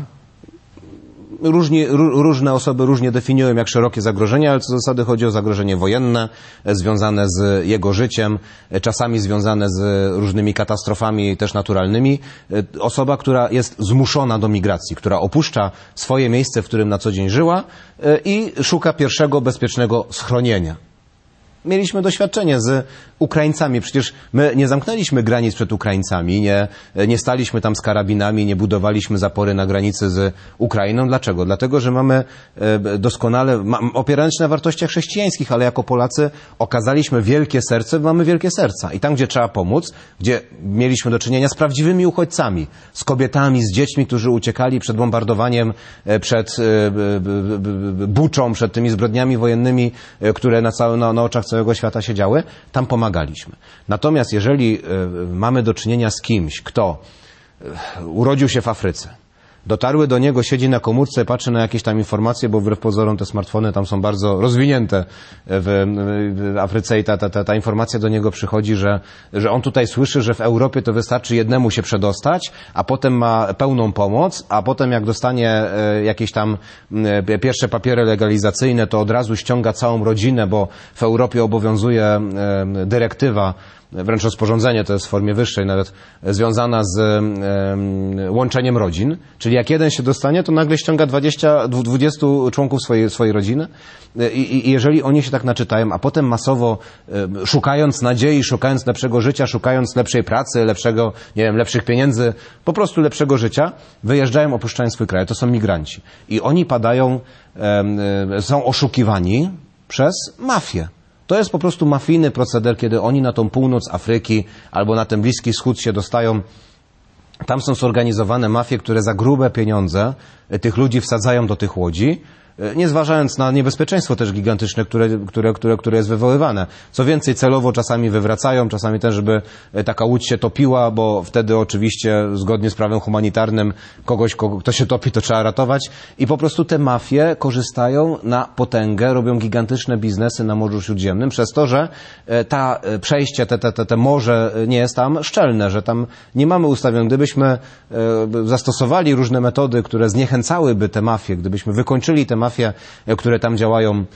Różni, różne osoby różnie definiują, jak szerokie zagrożenie, ale co do zasady chodzi o zagrożenie wojenne, związane z jego życiem, czasami związane z różnymi katastrofami też naturalnymi. Osoba, która jest zmuszona do migracji, która opuszcza swoje miejsce, w którym na co dzień żyła i szuka pierwszego bezpiecznego schronienia. Mieliśmy doświadczenie z Ukraińcami. Przecież my nie zamknęliśmy granic przed Ukraińcami, nie, nie staliśmy tam z karabinami, nie budowaliśmy zapory na granicy z Ukrainą. Dlaczego? Dlatego, że mamy doskonale, opierając się na wartościach chrześcijańskich, ale jako Polacy okazaliśmy wielkie serce, mamy wielkie serca. I tam, gdzie trzeba pomóc, gdzie mieliśmy do czynienia z prawdziwymi uchodźcami, z kobietami, z dziećmi, którzy uciekali przed bombardowaniem, przed Buczą, przed tymi zbrodniami wojennymi, które na, całe, na, na oczach całego świata się działy, tam pomagaliśmy. Natomiast jeżeli mamy do czynienia z kimś, kto urodził się w Afryce, dotarły do niego, siedzi na komórce, patrzy na jakieś tam informacje, bo wbrew pozorom te smartfony tam są bardzo rozwinięte w, w Afryce i ta, ta, ta, ta informacja do niego przychodzi, że, że on tutaj słyszy, że w Europie to wystarczy jednemu się przedostać, a potem ma pełną pomoc, a potem jak dostanie jakieś tam pierwsze papiery legalizacyjne, to od razu ściąga całą rodzinę, bo w Europie obowiązuje dyrektywa, wręcz rozporządzenie, to jest w formie wyższej nawet, związana z e, łączeniem rodzin. Czyli jak jeden się dostanie, to nagle ściąga dwadzieścia, dwadzieścia członków swojej, swojej rodziny. I, I jeżeli oni się tak naczytają, a potem masowo e, szukając nadziei, szukając lepszego życia, szukając lepszej pracy, lepszego, nie wiem, lepszych pieniędzy, po prostu lepszego życia, wyjeżdżają, opuszczają swój kraj. To są migranci. I oni padają, e, e, są oszukiwani przez mafię. To jest po prostu mafijny proceder, kiedy oni na tą północ Afryki albo na ten Bliski Wschód się dostają. Tam są zorganizowane mafie, które za grube pieniądze tych ludzi wsadzają do tych łodzi, nie zważając na niebezpieczeństwo też gigantyczne, które, które, które, które jest wywoływane. Co więcej, celowo czasami wywracają, czasami też, żeby taka łódź się topiła, bo wtedy oczywiście zgodnie z prawem humanitarnym kogoś, kogo, kto się topi, to trzeba ratować. I po prostu te mafie korzystają na potęgę, robią gigantyczne biznesy na Morzu Śródziemnym przez to, że ta przejście, te, te, te, te morze nie jest tam szczelne, że tam nie mamy ustawione. Gdybyśmy zastosowali różne metody, które zniechęcałyby te mafie, gdybyśmy wykończyli te mafie, mafie, które tam działają,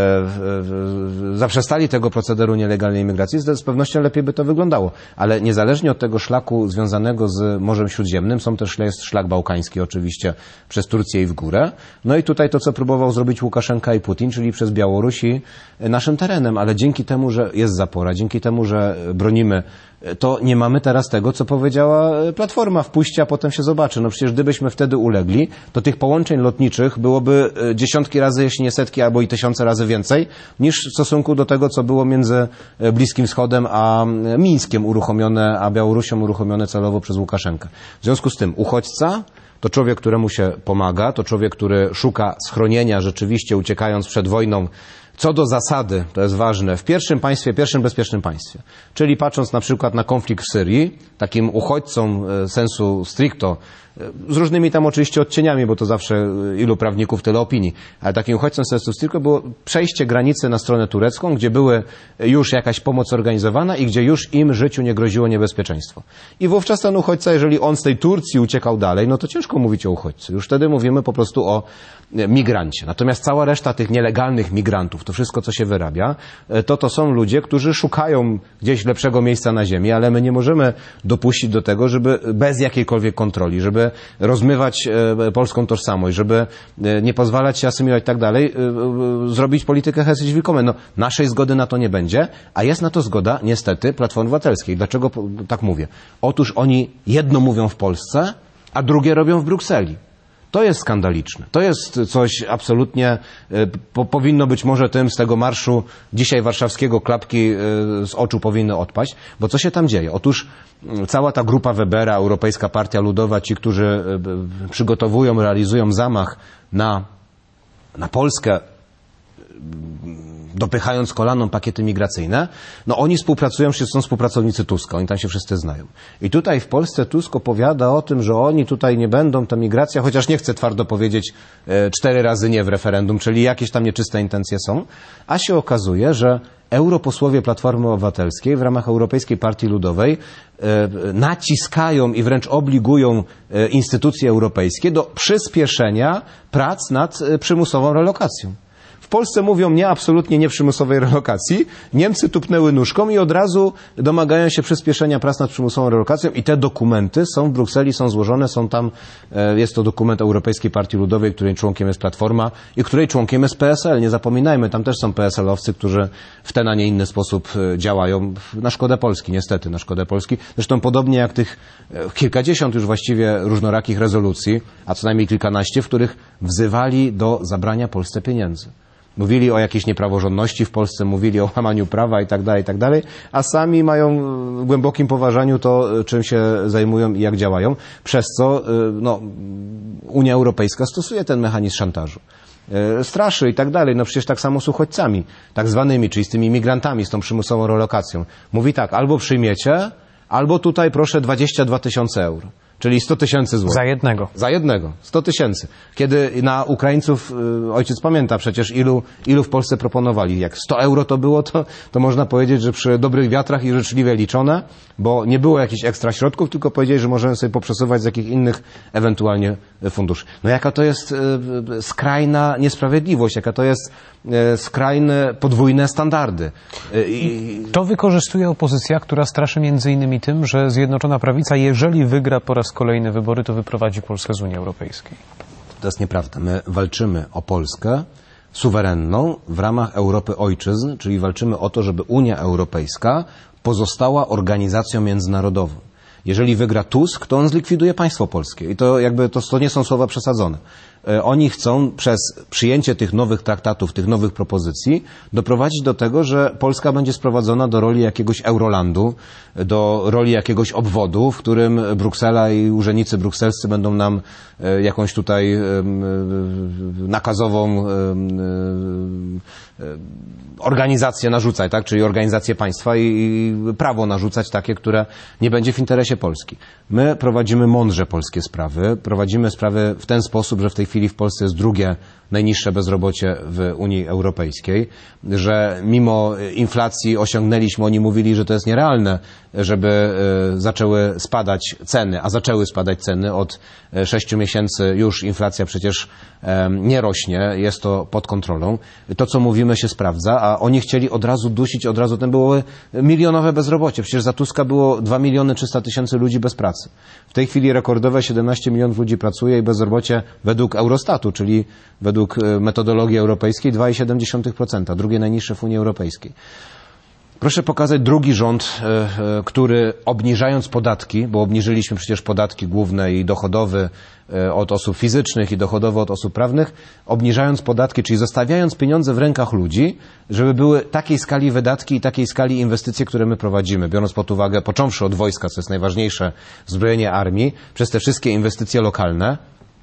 zaprzestali tego procederu nielegalnej imigracji, z pewnością lepiej by to wyglądało. Ale niezależnie od tego szlaku związanego z Morzem Śródziemnym, są też, jest szlak bałkański oczywiście przez Turcję i w górę. No i tutaj to, co próbował zrobić Łukaszenka i Putin, czyli przez Białoruś i naszym terenem. Ale dzięki temu, że jest zapora, dzięki temu, że bronimy, to nie mamy teraz tego, co powiedziała Platforma, wpuśćcie, a potem się zobaczy. No przecież gdybyśmy wtedy ulegli, to tych połączeń lotniczych byłoby dziesiątki razy, jeśli nie setki, albo i tysiące razy więcej, niż w stosunku do tego, co było między Bliskim Wschodem a Mińskiem uruchomione, a Białorusią uruchomione celowo przez Łukaszenkę. W związku z tym uchodźca to człowiek, któremu się pomaga, to człowiek, który szuka schronienia rzeczywiście uciekając przed wojną. Co do zasady, to jest ważne, w pierwszym państwie, pierwszym bezpiecznym państwie, czyli patrząc na przykład na konflikt w Syrii, takim uchodźcą sensu stricto, z różnymi tam oczywiście odcieniami, bo to zawsze ilu prawników, tyle opinii, ale takim uchodźcą sensu stricto było przejście granicy na stronę turecką, gdzie były już jakaś pomoc organizowana i gdzie już im życiu nie groziło niebezpieczeństwo. I wówczas ten uchodźca, jeżeli on z tej Turcji uciekał dalej, no to ciężko mówić o uchodźcy. Już wtedy mówimy po prostu o migrancie. Natomiast cała reszta tych nielegalnych migrantów, to wszystko, co się wyrabia, to to są ludzie, którzy szukają gdzieś lepszego miejsca na ziemi, ale my nie możemy dopuścić do tego, żeby bez jakiejkolwiek kontroli, żeby rozmywać polską tożsamość, żeby nie pozwalać się asymilować i tak dalej, zrobić politykę Hesych Willkommen. No, naszej zgody na to nie będzie, a jest na to zgoda, niestety, Platformy Obywatelskiej. Dlaczego tak mówię? Otóż oni jedno mówią w Polsce, a drugie robią w Brukseli. To jest skandaliczne. To jest coś absolutnie, po, powinno być może tym z tego marszu dzisiaj warszawskiego klapki z oczu powinny odpaść, bo co się tam dzieje? Otóż cała ta grupa Webera, Europejska Partia Ludowa, ci, którzy przygotowują, realizują zamach na, na Polskę, dopychając kolaną pakiety migracyjne, no oni współpracują, wszyscy są współpracownicy Tuska, oni tam się wszyscy znają. I tutaj w Polsce Tusk opowiada o tym, że oni tutaj nie będą, ta migracja, chociaż nie chce twardo powiedzieć e, cztery razy nie w referendum, czyli jakieś tam nieczyste intencje są, a się okazuje, że europosłowie Platformy Obywatelskiej w ramach Europejskiej Partii Ludowej e, naciskają i wręcz obligują e, instytucje europejskie do przyspieszenia prac nad e, przymusową relokacją. W W Polsce mówią nie, absolutnie nie przymusowej relokacji. Niemcy tupnęły nóżką i od razu domagają się przyspieszenia prac nad przymusową relokacją i te dokumenty są w Brukseli, są złożone, są tam, jest to dokument Europejskiej Partii Ludowej, której członkiem jest Platforma i której członkiem jest P S L. Nie zapominajmy, tam też są P S L-owcy, którzy w ten, a nie inny sposób działają na szkodę Polski, niestety, na szkodę Polski. Zresztą podobnie jak tych kilkadziesiąt już właściwie różnorakich rezolucji, a co najmniej kilkanaście, w których wzywali do zabrania Polsce pieniędzy. Mówili o jakiejś niepraworządności w Polsce, mówili o łamaniu prawa i tak dalej, i tak dalej, a sami mają w głębokim poważaniu to, czym się zajmują i jak działają, przez co no, Unia Europejska stosuje ten mechanizm szantażu. Straszy i tak dalej, no przecież tak samo z uchodźcami, tak zwanymi, czyli z tymi migrantami, z tą przymusową relokacją. Mówi tak, albo przyjmiecie, albo tutaj proszę dwadzieścia dwa tysiące euro. Czyli sto tysięcy złotych. Za jednego. Za jednego. sto tysięcy. Kiedy na Ukraińców, ojciec pamięta przecież, ilu, ilu w Polsce proponowali. Jak sto euro to było, to, to można powiedzieć, że przy dobrych wiatrach i życzliwie liczone, bo nie było jakichś ekstra środków, tylko powiedzieli, że możemy sobie poprzesuwać z jakich innych ewentualnie funduszy. No jaka to jest e, skrajna niesprawiedliwość, jaka to jest e, skrajne podwójne standardy. E, i... To wykorzystuje opozycja, która straszy między innymi tym, że Zjednoczona Prawica, jeżeli wygra po raz kolejne wybory, to wyprowadzi Polskę z Unii Europejskiej. To jest nieprawda. My walczymy o Polskę suwerenną w ramach Europy Ojczyzn, czyli walczymy o to, żeby Unia Europejska pozostała organizacją międzynarodową. Jeżeli wygra Tusk, to on zlikwiduje państwo polskie. I to jakby to, to nie są słowa przesadzone. Oni chcą przez przyjęcie tych nowych traktatów, tych nowych propozycji doprowadzić do tego, że Polska będzie sprowadzona do roli jakiegoś Eurolandu, do roli jakiegoś obwodu, w którym Bruksela i urzędnicy brukselscy będą nam jakąś tutaj nakazową organizację narzucać, tak? Czyli organizację państwa i prawo narzucać takie, które nie będzie w interesie Polski. My prowadzimy mądrze polskie sprawy, prowadzimy sprawy w ten sposób, że w tej chwili w Polsce jest drugie najniższe bezrobocie w Unii Europejskiej, że mimo inflacji osiągnęliśmy, oni mówili, że to jest nierealne, żeby zaczęły spadać ceny, a zaczęły spadać ceny od sześciu miesięcy już inflacja przecież nie rośnie, jest to pod kontrolą. To, co mówimy, się sprawdza, a oni chcieli od razu dusić, od razu ten było milionowe bezrobocie. Przecież za Tuska było dwa miliony trzysta tysięcy ludzi bez pracy. W tej chwili rekordowe siedemnaście milionów ludzi pracuje i bezrobocie według Eurostatu, czyli według metodologii europejskiej dwa przecinek siedem procent, drugie najniższe w Unii Europejskiej. Proszę pokazać drugi rząd, który obniżając podatki, bo obniżyliśmy przecież podatki główne i dochodowe od osób fizycznych i dochodowe od osób prawnych, obniżając podatki, czyli zostawiając pieniądze w rękach ludzi, żeby były takiej skali wydatki i takiej skali inwestycje, które my prowadzimy, biorąc pod uwagę, począwszy od wojska, co jest najważniejsze, wzbrojenie armii, przez te wszystkie inwestycje lokalne,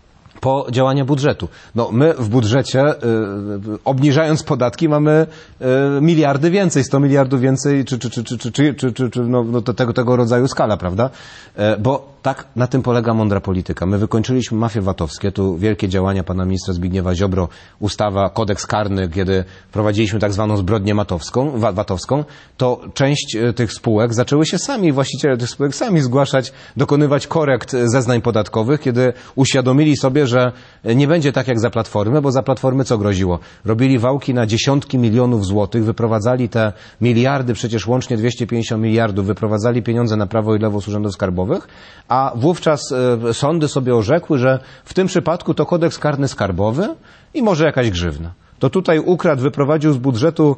po działania budżetu. No my w budżecie, y, obniżając podatki, mamy y, miliardy więcej, sto miliardów więcej, czy, czy, czy, czy, czy, czy, czy, czy no, no tego, tego rodzaju skala, prawda? E, bo tak na tym polega mądra polityka. My wykończyliśmy mafie VAT-owskie, tu wielkie działania pana ministra Zbigniewa Ziobro, ustawa, kodeks karny, kiedy prowadziliśmy tak zwaną zbrodnię matowską, VAT-owską, to część tych spółek zaczęły się sami, właściciele tych spółek sami zgłaszać, dokonywać korekt zeznań podatkowych, kiedy uświadomili sobie, że nie będzie tak jak za Platformy, bo za Platformy co groziło? Robili wałki na dziesiątki milionów złotych, wyprowadzali te miliardy, przecież łącznie dwieście pięćdziesiąt miliardów, wyprowadzali pieniądze na prawo i lewo z urzędów skarbowych, a wówczas e, sądy sobie orzekły, że w tym przypadku to kodeks karny skarbowy i może jakaś grzywna. To tutaj ukradł, wyprowadził z budżetu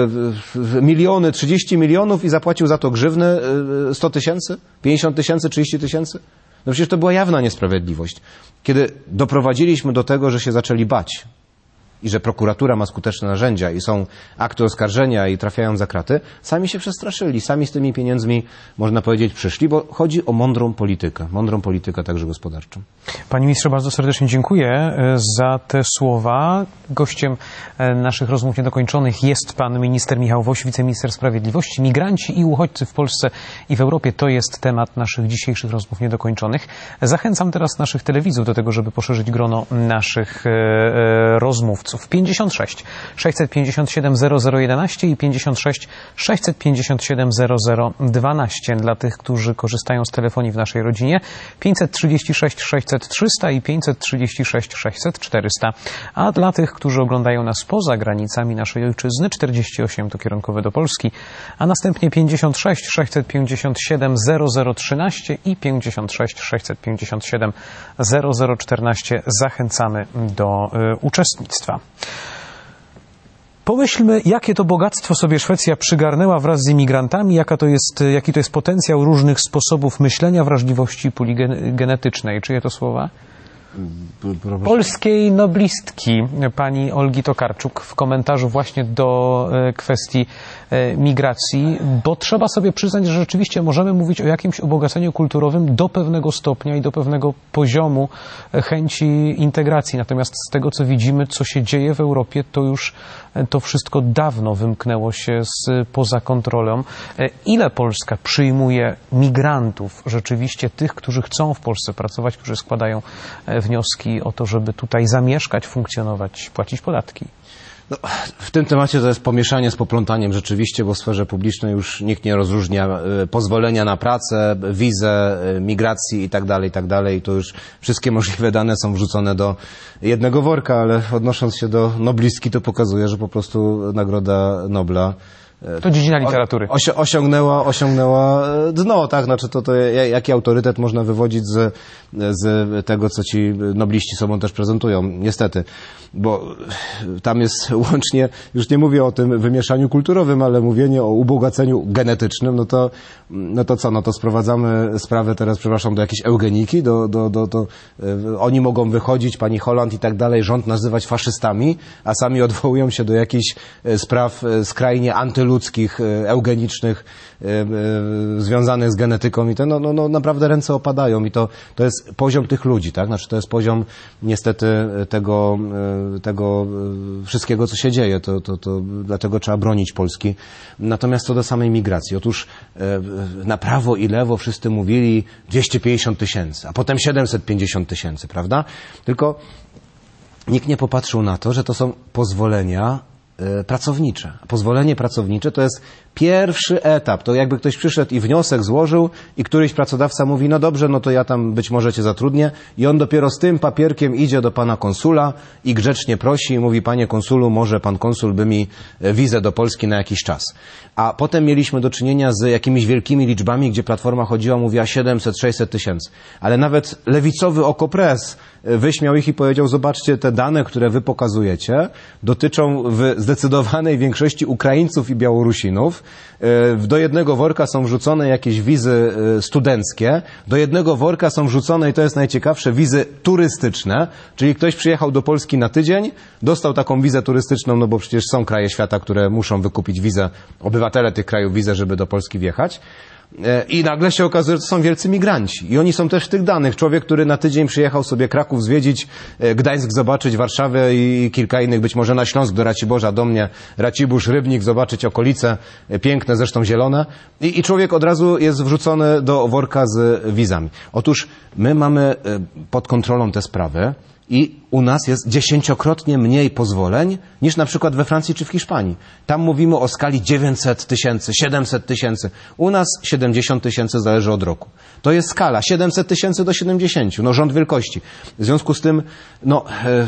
e, miliony, trzydzieści milionów i zapłacił za to grzywnę e, sto tysięcy, pięćdziesiąt tysięcy, trzydzieści tysięcy? No przecież to była jawna niesprawiedliwość. Kiedy doprowadziliśmy do tego, że się zaczęli bać i że prokuratura ma skuteczne narzędzia i są akty oskarżenia i trafiają za kraty, sami się przestraszyli, sami z tymi pieniędzmi, można powiedzieć, przyszli, bo chodzi o mądrą politykę, mądrą politykę także gospodarczą. Panie ministrze, bardzo serdecznie dziękuję za te słowa. Gościem naszych rozmów niedokończonych jest pan minister Michał Woś, wiceminister sprawiedliwości. Migranci i uchodźcy w Polsce i w Europie to jest temat naszych dzisiejszych rozmów niedokończonych. Zachęcam teraz naszych telewidzów do tego, żeby poszerzyć grono naszych rozmówców. uchodźców. pięćdziesiąt sześć sześćset pięćdziesiąt siedem zero zero jedenaście i pięćdziesiąt sześć sześćset pięćdziesiąt siedem zero zero dwanaście. Dla tych, którzy korzystają z telefonii w naszej rodzinie, pięćset trzydzieści sześć sześćset trzysta i pięćset trzydzieści sześć sześćset czterysta. A dla tych, którzy oglądają nas poza granicami naszej ojczyzny, czterdzieści osiem to kierunkowe do Polski, a następnie pięćdziesiąt sześć sześćset pięćdziesiąt siedem zero zero trzynaście i pięćdziesiąt sześć sześćset pięćdziesiąt siedem zero zero czternaście. Zachęcamy do y, uczestnictwa. Pomyślmy, jakie to bogactwo sobie Szwecja przygarnęła wraz z imigrantami, jaka to jest, jaki to jest potencjał różnych sposobów myślenia, wrażliwości puli genetycznej. Czyje to słowa? Polskiej noblistki, pani Olgi Tokarczuk, w komentarzu właśnie do kwestii migracji, bo trzeba sobie przyznać, że rzeczywiście możemy mówić o jakimś ubogaceniu kulturowym do pewnego stopnia i do pewnego poziomu chęci integracji. Natomiast z tego, co widzimy, co się dzieje w Europie, to już to wszystko dawno wymknęło się z, poza kontrolą. Ile Polska przyjmuje migrantów, rzeczywiście tych, którzy chcą w Polsce pracować, którzy składają wnioski o to, żeby tutaj zamieszkać, funkcjonować, płacić podatki? No, w tym temacie to jest pomieszanie z poplątaniem rzeczywiście, bo w sferze publicznej już nikt nie rozróżnia pozwolenia na pracę, wizę, migracji i tak dalej, i tak dalej. To już wszystkie możliwe dane są wrzucone do jednego worka, ale odnosząc się do noblistki, to pokazuje, że po prostu Nagroda Nobla to dziedzina literatury. Osi osiągnęła, osiągnęła dno, tak? Znaczy to, to jaki autorytet można wywodzić z, z tego, co ci nobliści sobą też prezentują, niestety. Bo tam jest łącznie, już nie mówię o tym wymieszaniu kulturowym, ale mówienie o ubogaceniu genetycznym, no to, no to co, no to sprowadzamy sprawę teraz, przepraszam, do jakiejś eugeniki, do, do, do, do, oni mogą wychodzić, pani Holland i tak dalej, rząd nazywać faszystami, a sami odwołują się do jakichś spraw skrajnie antyludzkich, eugenicznych, związanych z genetyką i to, no, no, no naprawdę ręce opadają i to, to jest poziom tych ludzi, tak? Znaczy to jest poziom niestety tego, tego wszystkiego, co się dzieje, to, to, to dlatego trzeba bronić Polski. Natomiast co do samej migracji, otóż na prawo i lewo wszyscy mówili dwieście pięćdziesiąt tysięcy, a potem siedemset pięćdziesiąt tysięcy, prawda? Tylko nikt nie popatrzył na to, że to są pozwolenia pracownicze. Pozwolenie pracownicze to jest pierwszy etap. To jakby ktoś przyszedł i wniosek złożył i któryś pracodawca mówi, no dobrze, no to ja tam być może cię zatrudnię i on dopiero z tym papierkiem idzie do pana konsula i grzecznie prosi i mówi, panie konsulu, może pan konsul by mi wizę do Polski na jakiś czas. A potem mieliśmy do czynienia z jakimiś wielkimi liczbami, gdzie Platforma chodziła, mówiła siedemset sześćset tysięcy. Ale nawet lewicowy Okopres wyśmiał ich i powiedział, zobaczcie, te dane, które wy pokazujecie, dotyczą w zdecydowanej większości Ukraińców i Białorusinów. Do jednego worka są wrzucone jakieś wizy studenckie, do jednego worka są wrzucone, i to jest najciekawsze, wizy turystyczne, czyli ktoś przyjechał do Polski na tydzień, dostał taką wizę turystyczną, no bo przecież są kraje świata, które muszą wykupić wizę, obywatele tych krajów wizę, żeby do Polski wjechać. I nagle się okazuje, że to są wielcy migranci. I oni są też w tych danych. Człowiek, który na tydzień przyjechał sobie Kraków zwiedzić, Gdańsk zobaczyć, Warszawę i kilka innych, być może na Śląsk do Raciborza, do mnie, Racibórz, Rybnik, zobaczyć okolice, piękne, zresztą zielone. I, i człowiek od razu jest wrzucony do worka z wizami. Otóż my mamy pod kontrolą te sprawy. I u nas jest dziesięciokrotnie mniej pozwoleń niż na przykład we Francji czy w Hiszpanii. Tam mówimy o skali dziewięćset tysięcy, siedemset tysięcy. U nas siedemdziesiąt tysięcy, zależy od roku. To jest skala siedemset tysięcy do siedemdziesięciu, no rząd wielkości. W związku z tym, no,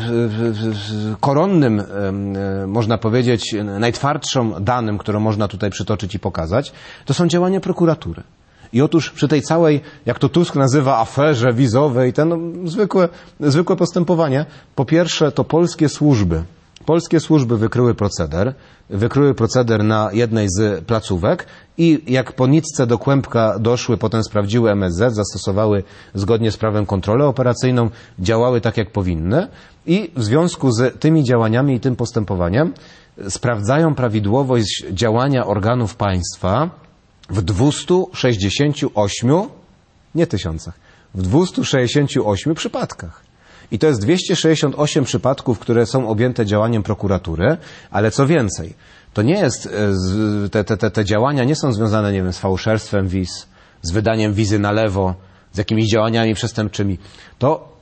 koronnym, można powiedzieć, najtwardszą danym, którą można tutaj przytoczyć i pokazać, to są działania prokuratury. I otóż przy tej całej, jak to Tusk nazywa, aferze wizowej, ten no, zwykłe, zwykłe postępowanie, po pierwsze to polskie służby, polskie służby wykryły proceder, wykryły proceder na jednej z placówek i jak po nitce do kłębka doszły, potem sprawdziły M S Z, zastosowały zgodnie z prawem kontrolę operacyjną, działały tak jak powinny i w związku z tymi działaniami i tym postępowaniem sprawdzają prawidłowość działania organów państwa w dwustu sześćdziesięciu ośmiu, nie tysiącach, w dwustu sześćdziesięciu ośmiu przypadkach. I to jest dwieście sześćdziesiąt osiem przypadków, które są objęte działaniem prokuratury, ale co więcej, to nie jest, te, te, te działania nie są związane, nie wiem, z fałszerstwem wiz, z wydaniem wizy na lewo, z jakimiś działaniami przestępczymi. To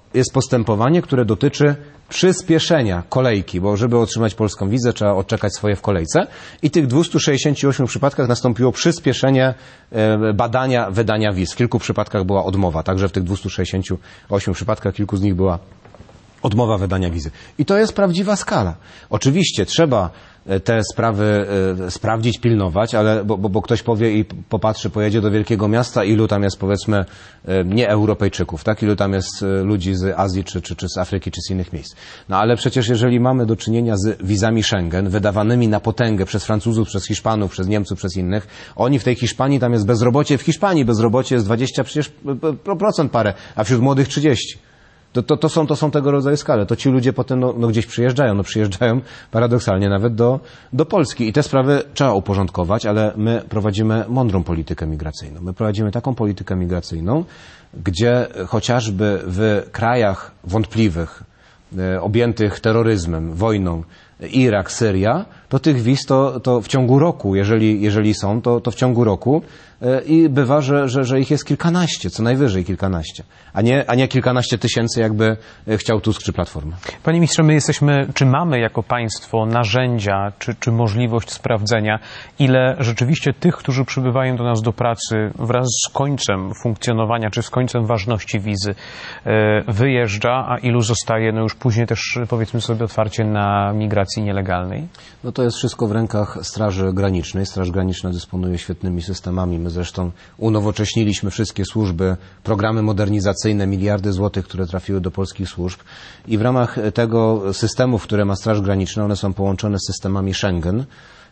jest postępowanie, które dotyczy przyspieszenia kolejki, bo żeby otrzymać polską wizę, trzeba odczekać swoje w kolejce i w tych dwustu sześćdziesięciu ośmiu przypadkach nastąpiło przyspieszenie badania wydania wiz. W kilku przypadkach była odmowa, także w tych dwustu sześćdziesięciu ośmiu przypadkach kilku z nich była odmowa wydania wizy. I to jest prawdziwa skala. Oczywiście trzeba te sprawy e, sprawdzić, pilnować, ale bo, bo, bo ktoś powie i popatrzy, pojedzie do wielkiego miasta, ilu tam jest, powiedzmy, e, nie Europejczyków, tak? Ilu tam jest e, ludzi z Azji, czy, czy, czy z Afryki, czy z innych miejsc. No ale przecież jeżeli mamy do czynienia z wizami Schengen, wydawanymi na potęgę przez Francuzów, przez Hiszpanów, przez Niemców, przez innych, oni w tej Hiszpanii, tam jest bezrobocie, w Hiszpanii bezrobocie jest dwadzieścia przecież procent parę, a wśród młodych trzydzieści. To, to, to, są, to są tego rodzaju skale. To ci ludzie potem no, no gdzieś przyjeżdżają. No przyjeżdżają paradoksalnie nawet do, do Polski. I te sprawy trzeba uporządkować, ale my prowadzimy mądrą politykę migracyjną. My prowadzimy taką politykę migracyjną, gdzie chociażby w krajach wątpliwych, e, objętych terroryzmem, wojną, Irak, Syria, to tych wiz to, to w ciągu roku, jeżeli, jeżeli są, to, to w ciągu roku i bywa, że, że, że ich jest kilkanaście, co najwyżej kilkanaście, a nie, a nie kilkanaście tysięcy, jakby chciał Tusk czy Platforma. Panie ministrze, my jesteśmy, czy mamy jako państwo narzędzia, czy, czy możliwość sprawdzenia, ile rzeczywiście tych, którzy przybywają do nas do pracy wraz z końcem funkcjonowania, czy z końcem ważności wizy, wyjeżdża, a ilu zostaje, no już później też, powiedzmy sobie otwarcie, na migracji nielegalnej? No to jest wszystko w rękach Straży Granicznej. Straż Graniczna dysponuje świetnymi systemami. My zresztą unowocześniliśmy wszystkie służby, programy modernizacyjne, miliardy złotych, które trafiły do polskich służb i w ramach tego systemów, które ma Straż Graniczna, one są połączone z systemami Schengen,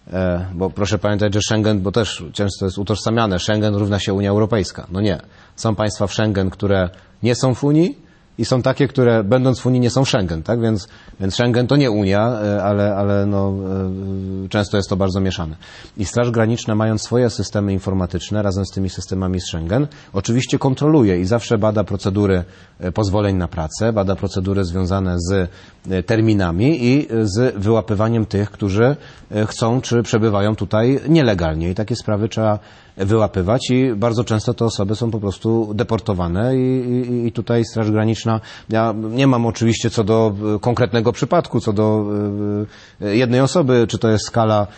bo proszę pamiętać, że Schengen, bo też często jest utożsamiane, Schengen równa się Unia Europejska. No nie. Są państwa w Schengen, które nie są w Unii, i są takie, które będąc w Unii nie są Schengen, tak? Więc, więc Schengen to nie Unia, ale, ale no, często jest to bardzo mieszane. I Straż Graniczna, mając swoje systemy informatyczne razem z tymi systemami z Schengen, oczywiście kontroluje i zawsze bada procedury pozwoleń na pracę, bada procedury związane z terminami i z wyłapywaniem tych, którzy chcą czy przebywają tutaj nielegalnie. I takie sprawy trzeba wyłapywać i bardzo często te osoby są po prostu deportowane i, i, i tutaj Straż Graniczna, ja nie mam oczywiście co do konkretnego przypadku, co do jednej osoby, czy to jest skala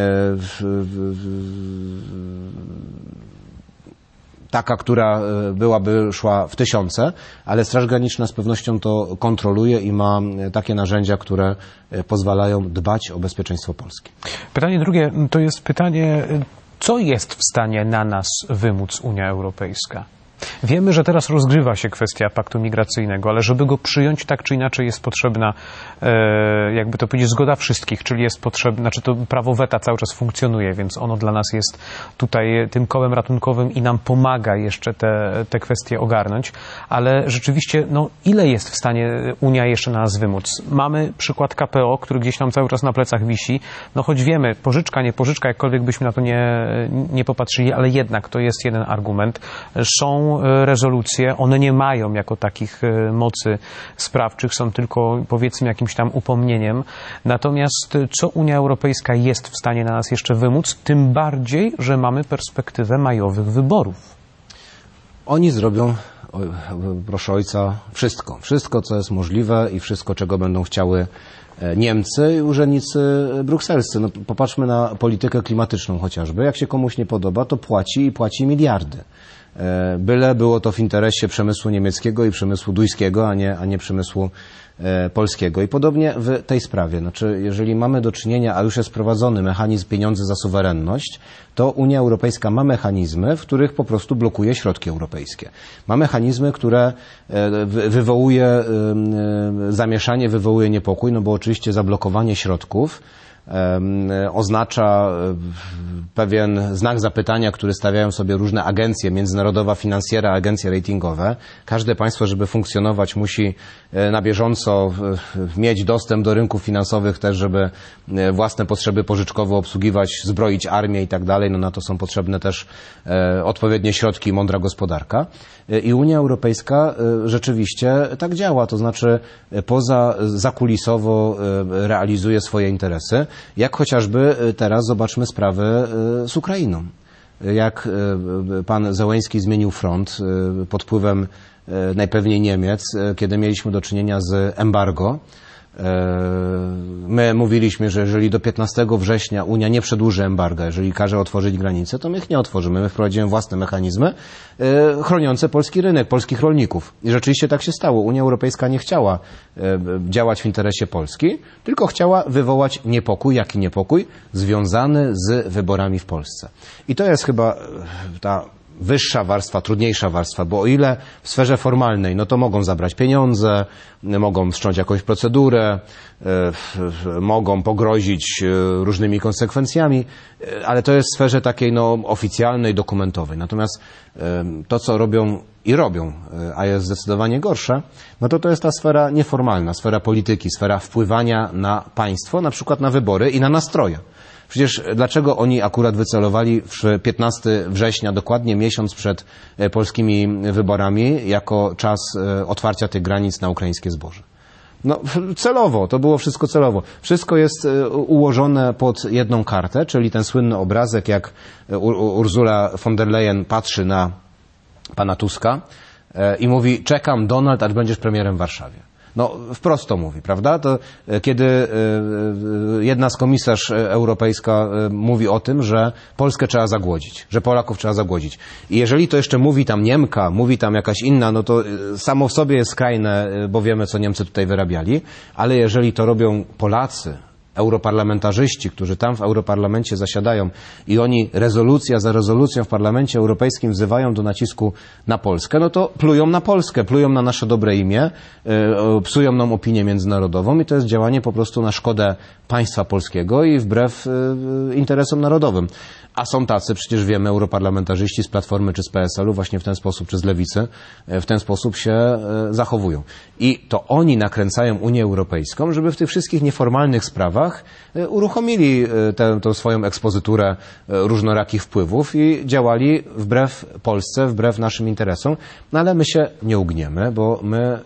taka, która byłaby szła w tysiące, ale Straż Graniczna z pewnością to kontroluje i ma takie narzędzia, które pozwalają dbać o bezpieczeństwo Polski. Pytanie drugie to jest pytanie, co jest w stanie na nas wymóc Unia Europejska? Wiemy, że teraz rozgrywa się kwestia paktu migracyjnego, ale żeby go przyjąć tak czy inaczej jest potrzebna, e, jakby to powiedzieć, zgoda wszystkich, czyli jest potrzebne, znaczy to prawo weta cały czas funkcjonuje, więc ono dla nas jest tutaj tym kołem ratunkowym i nam pomaga jeszcze te, te kwestie ogarnąć, ale rzeczywiście, no ile jest w stanie Unia jeszcze na nas wymóc? Mamy przykład K P O, który gdzieś nam cały czas na plecach wisi, no choć wiemy, pożyczka, nie pożyczka, jakkolwiek byśmy na to nie, nie popatrzyli, ale jednak to jest jeden argument. Są rezolucje, one nie mają jako takich mocy sprawczych, są tylko powiedzmy jakimś tam upomnieniem. Natomiast co Unia Europejska jest w stanie na nas jeszcze wymóc, tym bardziej, że mamy perspektywę majowych wyborów. Oni zrobią, proszę ojca, wszystko. Wszystko, co jest możliwe i wszystko, czego będą chciały Niemcy i urzędnicy brukselscy. No, popatrzmy na politykę klimatyczną chociażby. Jak się komuś nie podoba, to płaci i płaci miliardy. Byle było to w interesie przemysłu niemieckiego i przemysłu duńskiego, a nie, a nie przemysłu e, polskiego. I podobnie w tej sprawie. Znaczy, jeżeli mamy do czynienia, a już jest wprowadzony mechanizm pieniądze za suwerenność, to Unia Europejska ma mechanizmy, w których po prostu blokuje środki europejskie. Ma mechanizmy, które e, wywołuje e, zamieszanie, wywołuje niepokój, no bo oczywiście zablokowanie środków oznacza pewien znak zapytania, który stawiają sobie różne agencje, międzynarodowa finansjera, agencje ratingowe. Każde państwo, żeby funkcjonować, musi na bieżąco mieć dostęp do rynków finansowych też, żeby własne potrzeby pożyczkowe obsługiwać, zbroić armię i tak dalej. No na to są potrzebne też odpowiednie środki i mądra gospodarka. I Unia Europejska rzeczywiście tak działa, to znaczy poza zakulisowo realizuje swoje interesy, jak chociażby teraz zobaczmy sprawę z Ukrainą. jak pan Zełenski zmienił front pod wpływem najpewniej Niemiec, kiedy mieliśmy do czynienia z embargo. My mówiliśmy, że jeżeli do piętnastego września Unia nie przedłuży embarga, jeżeli każe otworzyć granice, to my ich nie otworzymy. My wprowadzimy własne mechanizmy chroniące polski rynek, polskich rolników. I rzeczywiście tak się stało. Unia Europejska nie chciała działać w interesie Polski, tylko chciała wywołać niepokój, jaki niepokój związany z wyborami w Polsce. I to jest chyba ta wyższa warstwa, trudniejsza warstwa, bo o ile w sferze formalnej, no to mogą zabrać pieniądze, mogą wszcząć jakąś procedurę, y, mogą pogrozić y, różnymi konsekwencjami, y, ale to jest w sferze takiej no, oficjalnej, dokumentowej. Natomiast y, to, co robią i robią, y, a jest zdecydowanie gorsze, no to to jest ta sfera nieformalna, sfera polityki, sfera wpływania na państwo, na przykład na wybory i na nastroje. Przecież dlaczego oni akurat wycelowali w piętnastego września, dokładnie miesiąc przed polskimi wyborami, jako czas otwarcia tych granic na ukraińskie zboże? No celowo, to było wszystko celowo. Wszystko jest ułożone pod jedną kartę, czyli ten słynny obrazek, jak Ursula von der Leyen patrzy na pana Tuska i mówi: czekam, Donald, aż będziesz premierem w Warszawie. No, wprost to mówi, prawda? To kiedy jedna z komisarz europejska mówi o tym, że Polskę trzeba zagłodzić, że Polaków trzeba zagłodzić. I jeżeli to jeszcze mówi tam Niemka, mówi tam jakaś inna, no to samo w sobie jest skrajne, bo wiemy, co Niemcy tutaj wyrabiali, ale jeżeli to robią Polacy, europarlamentarzyści, którzy tam w Europarlamencie zasiadają i oni rezolucja za rezolucją w Parlamencie Europejskim wzywają do nacisku na Polskę, no to plują na Polskę, plują na nasze dobre imię, psują nam opinię międzynarodową i to jest działanie po prostu na szkodę państwa polskiego i wbrew interesom narodowym. A są tacy, przecież wiemy, europarlamentarzyści z Platformy czy z P S L u właśnie w ten sposób, czy z Lewicy, w ten sposób się zachowują. I to oni nakręcają Unię Europejską, żeby w tych wszystkich nieformalnych sprawach uruchomili tę, tę swoją ekspozyturę różnorakich wpływów i działali wbrew Polsce, wbrew naszym interesom. No ale my się nie ugniemy, bo my e,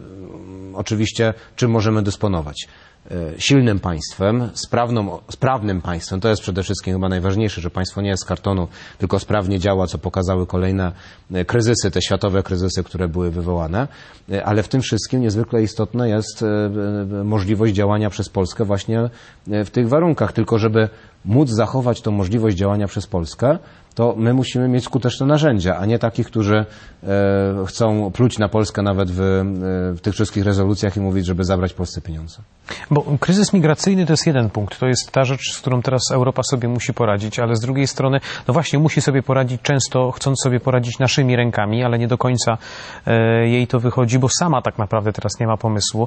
oczywiście czym możemy dysponować? Silnym państwem, sprawną, sprawnym państwem, to jest przede wszystkim chyba najważniejsze, że państwo nie jest z kartonu, tylko sprawnie działa, co pokazały kolejne kryzysy, te światowe kryzysy, które były wywołane, ale w tym wszystkim niezwykle istotna jest możliwość działania przez Polskę właśnie w tych warunkach, tylko żeby móc zachować tą możliwość działania przez Polskę, to my musimy mieć skuteczne narzędzia, a nie takich, którzy e, chcą pluć na Polskę nawet w, w tych wszystkich rezolucjach i mówić, żeby zabrać Polsce pieniądze. Bo kryzys migracyjny to jest jeden punkt. To jest ta rzecz, z którą teraz Europa sobie musi poradzić, ale z drugiej strony, no właśnie, musi sobie poradzić często, chcąc sobie poradzić naszymi rękami, ale nie do końca e, jej to wychodzi, bo sama tak naprawdę teraz nie ma pomysłu.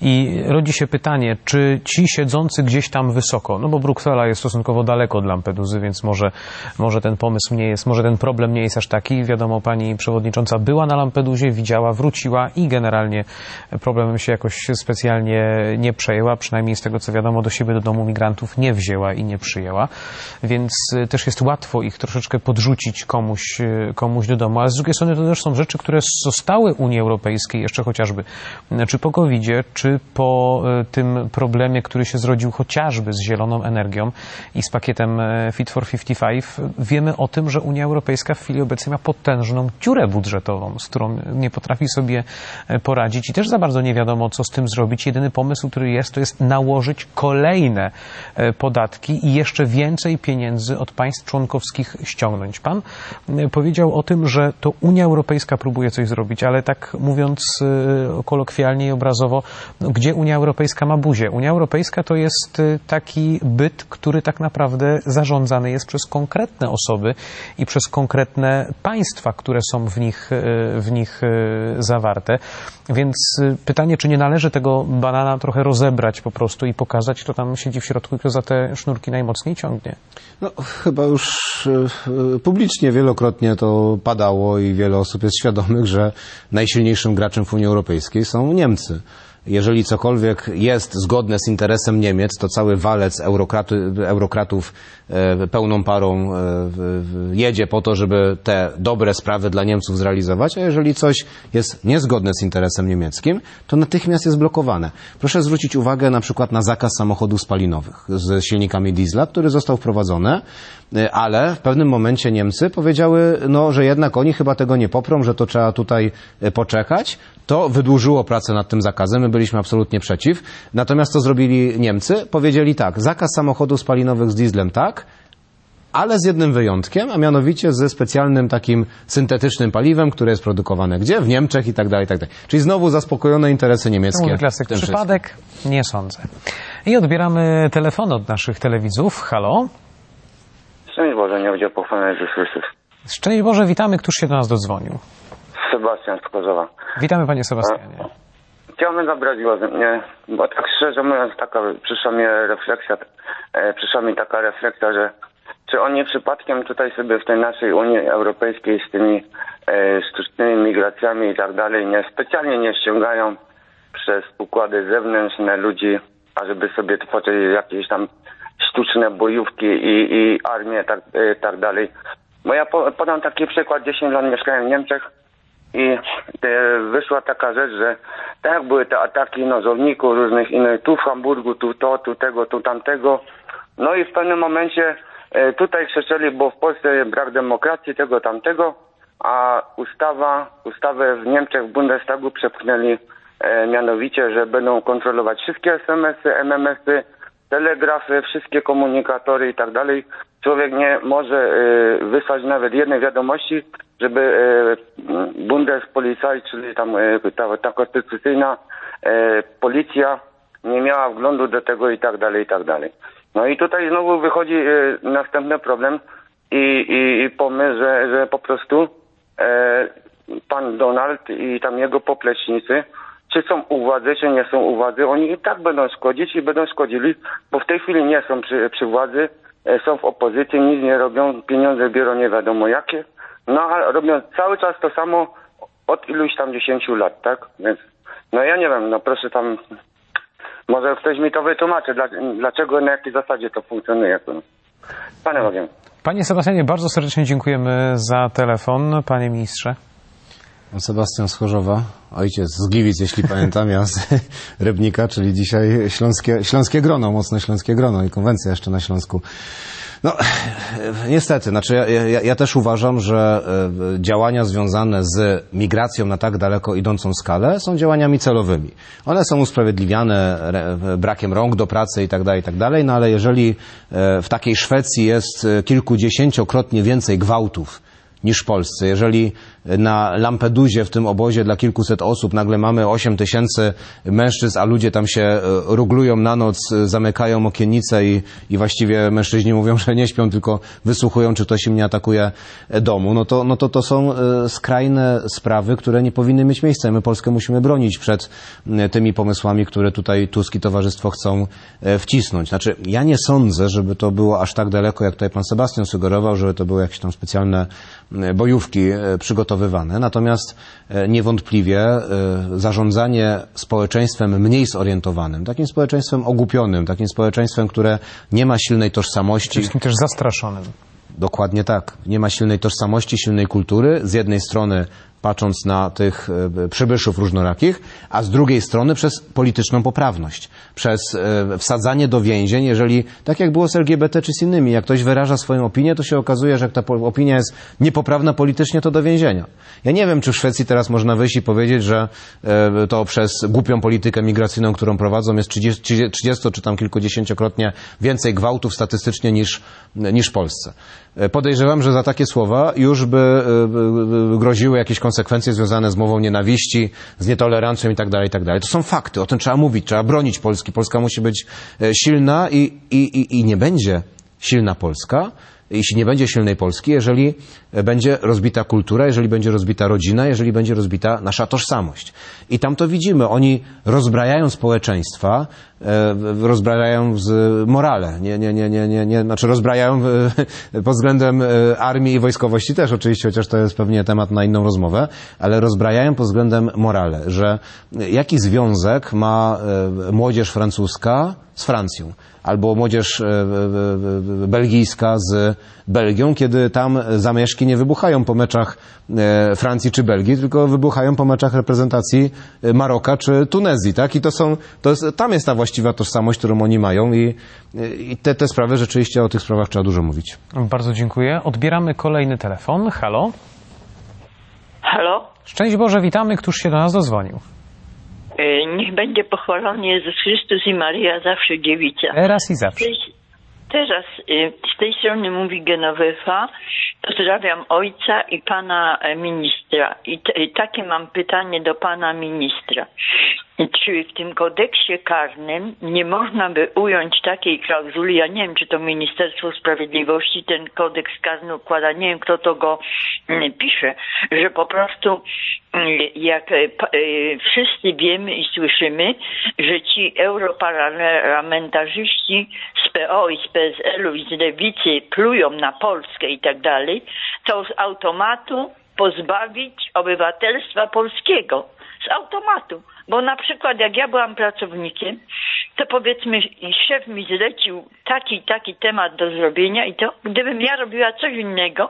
I rodzi się pytanie, czy ci siedzący gdzieś tam wysoko, no bo Bruksela jest stosunkowo daleko od Lampeduzy, więc może, może ten pomysł nie jest, może ten problem nie jest aż taki. Wiadomo, pani przewodnicząca była na Lampeduzie, widziała, wróciła i generalnie problemem się jakoś specjalnie nie przejęła, przynajmniej z tego, co wiadomo, do siebie, do domu migrantów nie wzięła i nie przyjęła, więc też jest łatwo ich troszeczkę podrzucić komuś, komuś do domu, ale z drugiej strony to też są rzeczy, które zostały Unii Europejskiej jeszcze chociażby, czy po kowidzie, czy po tym problemie, który się zrodził chociażby z zieloną energią i z pakietem Fit for pięćdziesiąt pięć. Wiemy o tym, że Unia Europejska w chwili obecnej ma potężną dziurę budżetową, z którą nie potrafi sobie poradzić i też za bardzo nie wiadomo, co z tym zrobić. Jedyny pomysł, który jest, to jest nałożyć kolejne podatki i jeszcze więcej pieniędzy od państw członkowskich ściągnąć. Pan powiedział o tym, że to Unia Europejska próbuje coś zrobić, ale tak mówiąc kolokwialnie i obrazowo, no, gdzie Unia Europejska ma buzię? Unia Europejska to jest taki byt, który tak naprawdę zarządzany jest przez konkretne osoby i przez konkretne państwa, które są w nich, w nich zawarte. Więc pytanie, czy nie należy tego banana trochę rozebrać po prostu i pokazać, kto tam siedzi w środku i kto za te sznurki najmocniej ciągnie? No, chyba już publicznie wielokrotnie to padało i wiele osób jest świadomych, że najsilniejszym graczem w Unii Europejskiej są Niemcy. Jeżeli cokolwiek jest zgodne z interesem Niemiec, to cały walec eurokratu, eurokratów pełną parą jedzie po to, żeby te dobre sprawy dla Niemców zrealizować, a jeżeli coś jest niezgodne z interesem niemieckim, to natychmiast jest blokowane. Proszę zwrócić uwagę na przykład na zakaz samochodów spalinowych z silnikami diesla, który został wprowadzony, ale w pewnym momencie Niemcy powiedziały, no, że jednak oni chyba tego nie poprą, że to trzeba tutaj poczekać. To wydłużyło pracę nad tym zakazem, my byliśmy absolutnie przeciw. Natomiast co zrobili Niemcy? Powiedzieli tak, zakaz samochodów spalinowych z dieslem tak, ale z jednym wyjątkiem, a mianowicie ze specjalnym takim syntetycznym paliwem, które jest produkowane gdzie? W Niemczech i tak dalej, i tak dalej. Czyli znowu zaspokojone interesy niemieckie. Klasyk przypadek? Nie sądzę. I odbieramy telefon od naszych telewidzów. Halo? Szczęść Boże, nie będzie pochwalony Jezus Chrystus. Szczęść Boże, witamy. Któż się do nas dodzwonił? Sebastian z Korzowa. Witamy, panie Sebastianie. Chciałbym zabrać głos, nie? Bo tak szczerze mówiąc, taka przyszła mi refleksja, e, przyszła mi taka refleksja, że czy oni przypadkiem tutaj sobie w tej naszej Unii Europejskiej z tymi e, sztucznymi migracjami i tak dalej nie specjalnie nie ściągają przez układy zewnętrzne ludzi, ażeby sobie tworzyć jakieś tam sztuczne bojówki i, i armię tak, e, tak dalej. Bo ja po, podam taki przykład, dziesięć lat mieszkałem w Niemczech i e, wyszła taka rzecz, że tak jak były te ataki nozowników różnych innych, tu w Hamburgu, tu to, tu tego, tu tamtego. No i w pewnym momencie e, tutaj krzyczeli, bo w Polsce brak demokracji, tego, tamtego, a ustawa, ustawę w Niemczech w Bundestagu przepchnęli e, mianowicie, że będą kontrolować wszystkie es em esy, em em esy, telegrafy, wszystkie komunikatory i tak dalej. Człowiek nie może y, wysłać nawet jednej wiadomości, żeby y, Bundespolizei, czyli tam y, ta, ta konstytucyjna y, policja nie miała wglądu do tego i tak dalej, i tak dalej. No i tutaj znowu wychodzi y, następny problem i, i, i pomysł, że, że po prostu y, pan Donald i tam jego poplecznicy, czy są u władzy, czy nie są u władzy, oni i tak będą szkodzić i będą szkodzili, bo w tej chwili nie są przy, przy władzy, są w opozycji, nic nie robią, pieniądze biorą nie wiadomo jakie, no a robią cały czas to samo od iluś tam dziesięciu lat, tak? Więc, no ja nie wiem, no proszę tam, może ktoś mi to wytłumaczy, dlaczego, na jakiej zasadzie to funkcjonuje. Panie Bogiem. Panie Sebastianie, bardzo serdecznie dziękujemy za telefon, panie ministrze. Sebastian z Chorzowa, ojciec z Gliwic, jeśli pamiętam, ja z Rybnika, czyli dzisiaj śląskie, śląskie grono, mocno śląskie grono i konwencja jeszcze na Śląsku. No, niestety, znaczy ja, ja, ja też uważam, że działania związane z migracją na tak daleko idącą skalę są działaniami celowymi. One są usprawiedliwiane brakiem rąk do pracy i tak dalej, i tak dalej, no ale jeżeli w takiej Szwecji jest kilkudziesięciokrotnie więcej gwałtów niż w Polsce. Jeżeli na Lampedusie, w tym obozie dla kilkuset osób, nagle mamy osiem tysięcy mężczyzn, a ludzie tam się ruglują na noc, zamykają okiennice i, i właściwie mężczyźni mówią, że nie śpią, tylko wysłuchują, czy ktoś im nie atakuje domu, no to, no to to są skrajne sprawy, które nie powinny mieć miejsca. My Polskę musimy bronić przed tymi pomysłami, które tutaj Tusk i towarzystwo chcą wcisnąć. Znaczy, ja nie sądzę, żeby to było aż tak daleko, jak tutaj pan Sebastian sugerował, żeby to były jakieś tam specjalne bojówki przygotowywane. Natomiast niewątpliwie zarządzanie społeczeństwem mniej zorientowanym, takim społeczeństwem ogłupionym, takim społeczeństwem, które nie ma silnej tożsamości. Wszystkim też zastraszonym. Dokładnie tak. Nie ma silnej tożsamości, silnej kultury. Z jednej strony patrząc na tych przybyszów różnorakich, a z drugiej strony przez polityczną poprawność, przez wsadzanie do więzień, jeżeli, tak jak było z el gie be te czy z innymi, jak ktoś wyraża swoją opinię, to się okazuje, że jak ta opinia jest niepoprawna politycznie, to do więzienia. Ja nie wiem, czy w Szwecji teraz można wyjść i powiedzieć, że to przez głupią politykę migracyjną, którą prowadzą, jest trzydziesto czy tam kilkudziesięciokrotnie więcej gwałtów statystycznie niż, niż w Polsce. Podejrzewam, że za takie słowa już by groziły jakieś konsekwencje związane z mową nienawiści, z nietolerancją i tak dalej, i tak dalej. To są fakty, o tym trzeba mówić, trzeba bronić Polski. Polska musi być silna i, i, i nie będzie silna Polska, jeśli nie będzie silnej Polski, jeżeli będzie rozbita kultura, jeżeli będzie rozbita rodzina, jeżeli będzie rozbita nasza tożsamość. I tam to widzimy. Oni rozbrajają społeczeństwa, rozbrajają z morale. Nie, nie, nie, nie, nie, nie. Znaczy rozbrajają pod względem armii i wojskowości też oczywiście, chociaż to jest pewnie temat na inną rozmowę, ale rozbrajają pod względem morale, że jaki związek ma młodzież francuska z Francją, albo młodzież belgijska z Belgią, kiedy tam zamieszki nie wybuchają po meczach Francji czy Belgii, tylko wybuchają po meczach reprezentacji Maroka czy Tunezji, tak? I to są, to jest, tam jest ta właściwa tożsamość, którą oni mają i, i te, te sprawy, rzeczywiście o tych sprawach trzeba dużo mówić. Bardzo dziękuję. Odbieramy kolejny telefon. Halo? Halo? Szczęść Boże, witamy. Któż się do nas dozwonił? Niech będzie pochwalony Jezus Chrystus i Maria, zawsze dziewica. Teraz i zawsze. Teraz z tej strony mówi Genovefa. Pozdrawiam ojca i pana ministra. I, t- i takie mam pytanie do pana ministra. Czy w tym kodeksie karnym nie można by ująć takiej klauzuli, ja nie wiem, czy to Ministerstwo Sprawiedliwości ten kodeks karny układa, nie wiem, kto to go pisze, że po prostu jak wszyscy wiemy i słyszymy, że ci europarlamentarzyści z P O i z P S L-u i z Lewicy plują na Polskę i tak dalej, to z automatu pozbawić obywatelstwa polskiego. Z automatu. Bo na przykład jak ja byłam pracownikiem, to powiedzmy szef mi zlecił taki taki temat do zrobienia i to gdybym ja robiła coś innego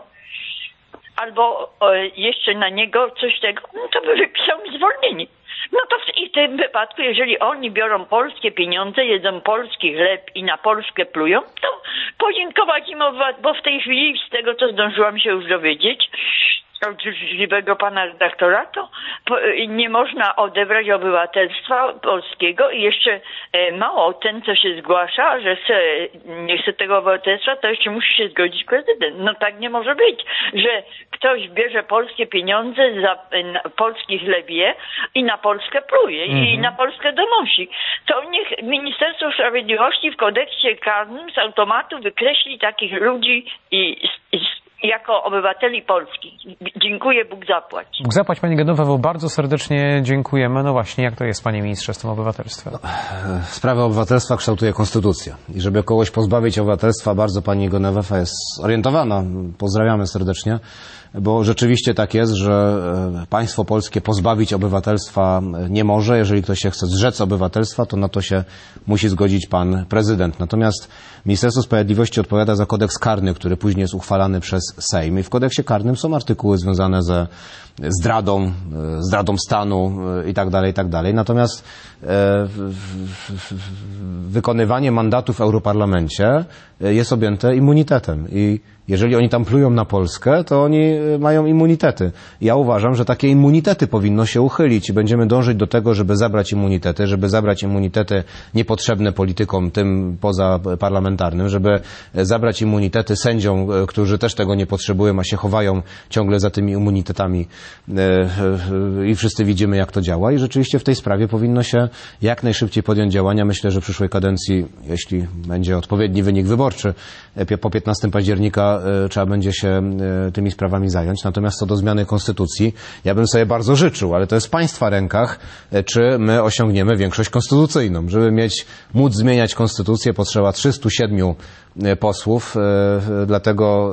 albo o, jeszcze na niego coś tego, no to by wypisał mi zwolnienie. No to w, i w tym wypadku, jeżeli oni biorą polskie pieniądze, jedzą polski chleb i na Polskę plują, to podziękować im, bo w tej chwili z tego, co zdążyłam się już dowiedzieć, od życzliwego pana redaktora, to nie można odebrać obywatelstwa polskiego i jeszcze mało ten, co się zgłasza, że chce, nie chce tego obywatelstwa, to jeszcze musi się zgodzić prezydent. No tak nie może być, że ktoś bierze polskie pieniądze za polski chleb je i na Polskę pluje mm-hmm. i na Polskę donosi. To niech Ministerstwo Sprawiedliwości w kodeksie karnym z automatu wykreśli takich ludzi i, i jako obywateli Polski. Dziękuję, Bóg zapłać. Bóg zapłać, pani Genowewo, bardzo serdecznie dziękujemy. No właśnie, jak to jest, panie ministrze, z tym obywatelstwem? No, sprawę obywatelstwa kształtuje konstytucja. I żeby kogoś pozbawić obywatelstwa, bardzo pani Genowefa jest zorientowana. Pozdrawiamy serdecznie. Bo rzeczywiście tak jest, że państwo polskie pozbawić obywatelstwa nie może. Jeżeli ktoś się chce zrzec obywatelstwa, to na to się musi zgodzić pan prezydent. Natomiast Ministerstwo Sprawiedliwości odpowiada za kodeks karny, który później jest uchwalany przez Sejm. I w kodeksie karnym są artykuły związane ze zdradą, zdradą stanu i tak dalej, i tak dalej. Natomiast wykonywanie mandatu w Europarlamencie jest objęte immunitetem i jeżeli oni tam plują na Polskę, to oni mają immunitety. Ja uważam, że takie immunitety powinno się uchylić i będziemy dążyć do tego, żeby zabrać immunitety, żeby zabrać immunitety niepotrzebne politykom, tym pozaparlamentarnym, żeby zabrać immunitety sędziom, którzy też tego nie potrzebują, a się chowają ciągle za tymi immunitetami i wszyscy widzimy, jak to działa. I rzeczywiście w tej sprawie powinno się jak najszybciej podjąć działania. Myślę, że w przyszłej kadencji, jeśli będzie odpowiedni wynik wyborczy, po piętnastego października trzeba będzie się tymi sprawami zająć. Natomiast co do zmiany konstytucji, ja bym sobie bardzo życzył, ale to jest w państwa rękach, czy my osiągniemy większość konstytucyjną. Żeby mieć, móc zmieniać konstytucję, potrzeba trzystu siedmiu posłów, dlatego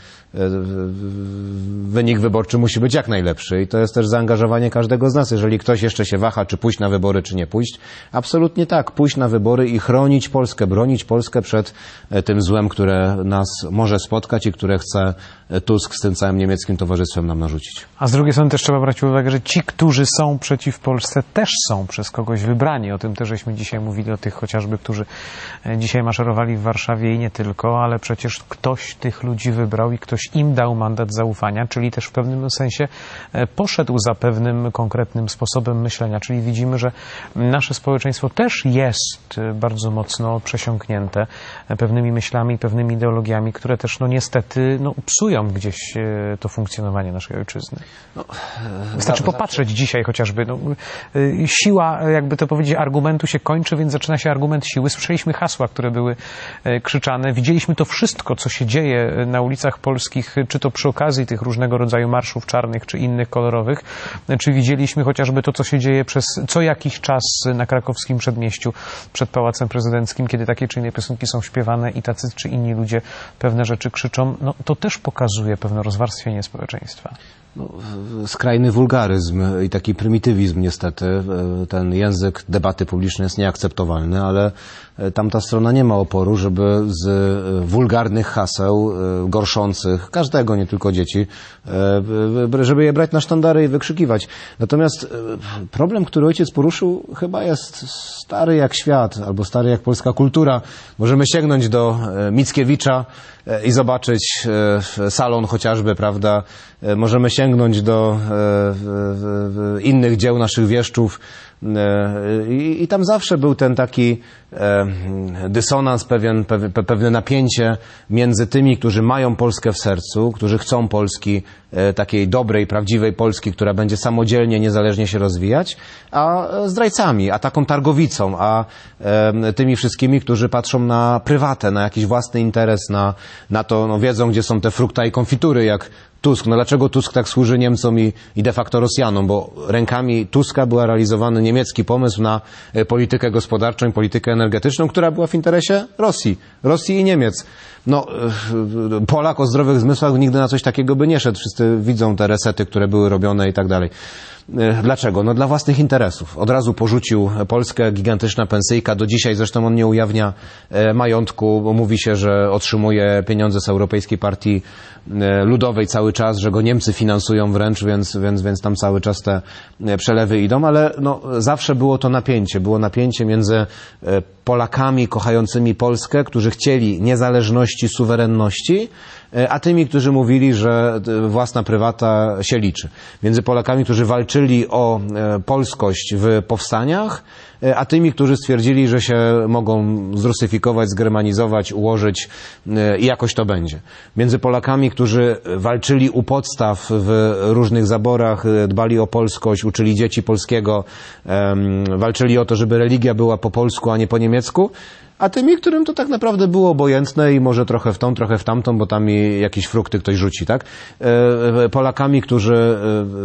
wynik wyborczy musi być jak najlepszy i to jest też zaangażowanie każdego z nas. Jeżeli ktoś jeszcze się waha, czy pójść na wybory, czy nie pójść, absolutnie tak, pójść na wybory i chronić Polskę, bronić Polskę przed tym złem, które nas może spotkać i które chce Tusk z tym całym niemieckim towarzystwem nam narzucić. A z drugiej strony też trzeba brać pod uwagę, że ci, którzy są przeciw Polsce, też są przez kogoś wybrani. O tym też żeśmy dzisiaj mówili, o tych chociażby, którzy dzisiaj maszerowali w Warszawie i nie tylko, ale przecież ktoś tych ludzi wybrał i ktoś im dał mandat zaufania, czyli też w pewnym sensie poszedł za pewnym konkretnym sposobem myślenia. Czyli widzimy, że nasze społeczeństwo też jest bardzo mocno przesiąknięte pewnymi myślami, pewnymi ideologiami, które też no niestety no, psują ratują gdzieś to funkcjonowanie naszej ojczyzny. No, Wystarczy popatrzeć dzisiaj chociażby. No, siła, jakby to powiedzieć, argumentu się kończy, więc zaczyna się argument siły. Słyszeliśmy hasła, które były krzyczane. Widzieliśmy to wszystko, co się dzieje na ulicach polskich, czy to przy okazji tych różnego rodzaju marszów czarnych, czy innych kolorowych, czy widzieliśmy chociażby to, co się dzieje przez co jakiś czas na krakowskim przedmieściu, przed Pałacem Prezydenckim, kiedy takie czy inne piosenki są śpiewane i tacy czy inni ludzie pewne rzeczy krzyczą. No, to też pokazuje pewne rozwarstwienie społeczeństwa. No, skrajny wulgaryzm i taki prymitywizm niestety. Ten język debaty publicznej jest nieakceptowalny, ale tamta strona nie ma oporu, żeby z wulgarnych haseł, gorszących każdego, nie tylko dzieci, żeby je brać na sztandary i wykrzykiwać. Natomiast problem, który ojciec poruszył, chyba jest stary jak świat, albo stary jak polska kultura. Możemy sięgnąć do Mickiewicza i zobaczyć salon chociażby, prawda? Możemy sięgnąć do innych dzieł naszych wieszczów i, i tam zawsze był ten taki dysonans, pewien, pewne napięcie między tymi, którzy mają Polskę w sercu, którzy chcą Polski, takiej dobrej, prawdziwej Polski, która będzie samodzielnie, niezależnie się rozwijać, a zdrajcami, a taką targowicą, a tymi wszystkimi, którzy patrzą na prywatę, na jakiś własny interes, na, na to, no wiedzą, gdzie są te frukta i konfitury, jak Tusk. No dlaczego Tusk tak służy Niemcom i, i de facto Rosjanom? Bo rękami Tuska był realizowany niemiecki pomysł na politykę gospodarczą i politykę energetyczną, która była w interesie Rosji. Rosji i Niemiec. No, Polak o zdrowych zmysłach nigdy na coś takiego by nie szedł. Wszyscy widzą te resety, które były robione i tak dalej. Dlaczego? No dla własnych interesów. Od razu porzucił Polskę, gigantyczna pensyjka. Do dzisiaj zresztą on nie ujawnia majątku, bo mówi się, że otrzymuje pieniądze z Europejskiej Partii Ludowej cały czas, że go Niemcy finansują wręcz, więc, więc, więc tam cały czas te przelewy idą, ale no, zawsze było to napięcie. Było napięcie między Polakami kochającymi Polskę, którzy chcieli niezależności, suwerenności, a tymi, którzy mówili, że własna prywata się liczy. Między Polakami, którzy walczyli o polskość w powstaniach, a tymi, którzy stwierdzili, że się mogą zrusyfikować, zgermanizować, ułożyć i jakoś to będzie. Między Polakami, którzy walczyli u podstaw w różnych zaborach, dbali o polskość, uczyli dzieci polskiego, walczyli o to, żeby religia była po polsku, a nie po niemiecku, a tymi, którym to tak naprawdę było obojętne i może trochę w tą, trochę w tamtą, bo tam mi jakieś frukty ktoś rzuci, tak? Polakami, którzy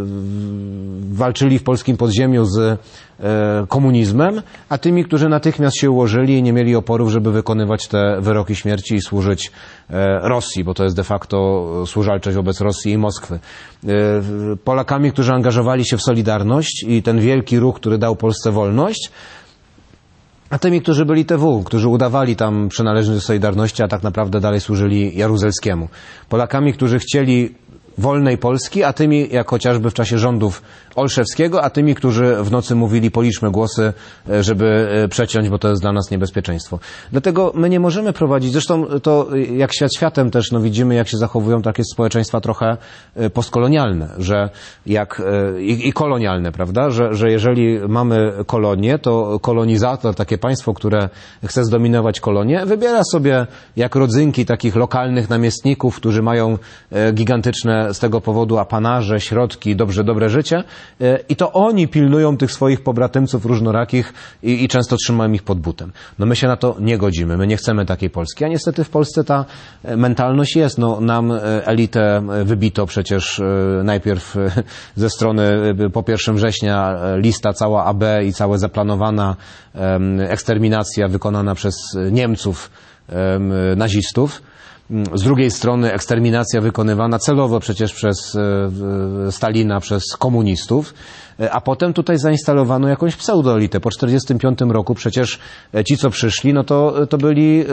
walczyli w polskim podziemiu z komunizmem, a tymi, którzy natychmiast się ułożyli i nie mieli oporów, żeby wykonywać te wyroki śmierci i służyć Rosji, bo to jest de facto służalczość wobec Rosji i Moskwy. Polakami, którzy angażowali się w Solidarność i ten wielki ruch, który dał Polsce wolność, a tymi, którzy byli T W, którzy udawali tam przynależność do Solidarności, a tak naprawdę dalej służyli Jaruzelskiemu. Polakami, którzy chcieli wolnej Polski, a tymi, jak chociażby w czasie rządów Olszewskiego, a tymi, którzy w nocy mówili, policzmy głosy, żeby przeciąć, bo to jest dla nas niebezpieczeństwo. Dlatego my nie możemy prowadzić, zresztą to jak świat światem też, no widzimy, jak się zachowują takie społeczeństwa trochę postkolonialne, że jak, i, i kolonialne, prawda, że, że jeżeli mamy kolonię, to kolonizator, takie państwo, które chce zdominować kolonię, wybiera sobie jak rodzynki takich lokalnych namiestników, którzy mają gigantyczne z tego powodu apanarze, środki, dobrze, dobre życie i to oni pilnują tych swoich pobratymców różnorakich i, i często trzymają ich pod butem. No my się na to nie godzimy, my nie chcemy takiej Polski, a niestety w Polsce ta mentalność jest. No nam elitę wybito przecież najpierw ze strony po pierwszego września lista cała A B i cała zaplanowana eksterminacja wykonana przez Niemców nazistów. Z drugiej strony eksterminacja wykonywana celowo przecież przez Stalina, przez komunistów, a potem tutaj zainstalowano jakąś pseudoelitę. Po czterdziestym piątym roku przecież ci, co przyszli, no to, to byli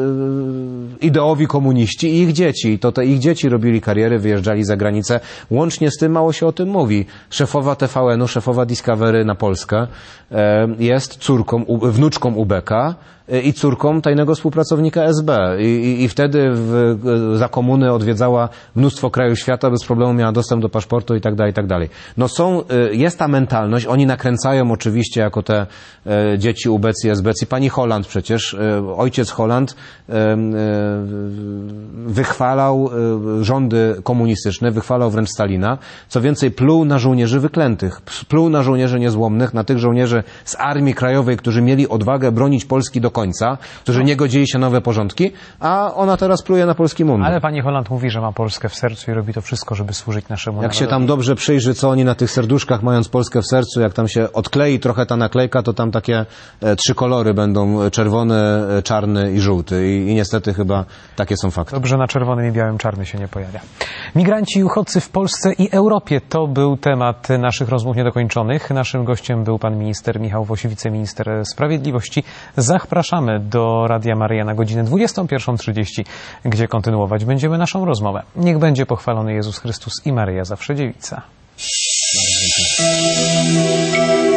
ideowi komuniści i ich dzieci. To te ich dzieci robili kariery, wyjeżdżali za granicę. Łącznie z tym mało się o tym mówi. Szefowa T V N-u, szefowa Discovery na Polskę jest córką, wnuczką Ubeka i córką tajnego współpracownika S B. I, i, i wtedy w, za komuny odwiedzała mnóstwo krajów świata, bez problemu miała dostęp do paszportu i tak dalej, i tak dalej. No są, jest ta mentalność, oni nakręcają oczywiście jako te e, dzieci ubecji, esbecji. Pani Holland przecież, e, ojciec Holland e, e, wychwalał e, rządy komunistyczne, wychwalał wręcz Stalina. Co więcej, pluł na żołnierzy wyklętych, pluł na żołnierzy niezłomnych, na tych żołnierzy z Armii Krajowej, którzy mieli odwagę bronić Polski do końca, którzy nie godzili się na nowe porządki, a ona teraz pluje na polski mundur. Ale pani Holland mówi, że ma Polskę w sercu i robi to wszystko, żeby służyć naszemu Jak narodowi. się tam dobrze przyjrzy, co oni na tych serduszkach, mając Polskę w sercu, jak tam się odklei trochę ta naklejka, to tam takie e, trzy kolory będą, czerwony, e, czarny i żółty. I, I niestety chyba takie są fakty. Dobrze, na czerwonym i białym czarny się nie pojawia. Migranci i uchodźcy w Polsce i Europie to był temat naszych rozmów niedokończonych. Naszym gościem był pan minister Michał Woś, wiceminister sprawiedliwości. Zapraszamy do Radia Maryja na godzinę dwudziestą pierwszą trzydzieści, gdzie kontynuować będziemy naszą rozmowę. Niech będzie pochwalony Jezus Chrystus i Maryja zawsze dziewica.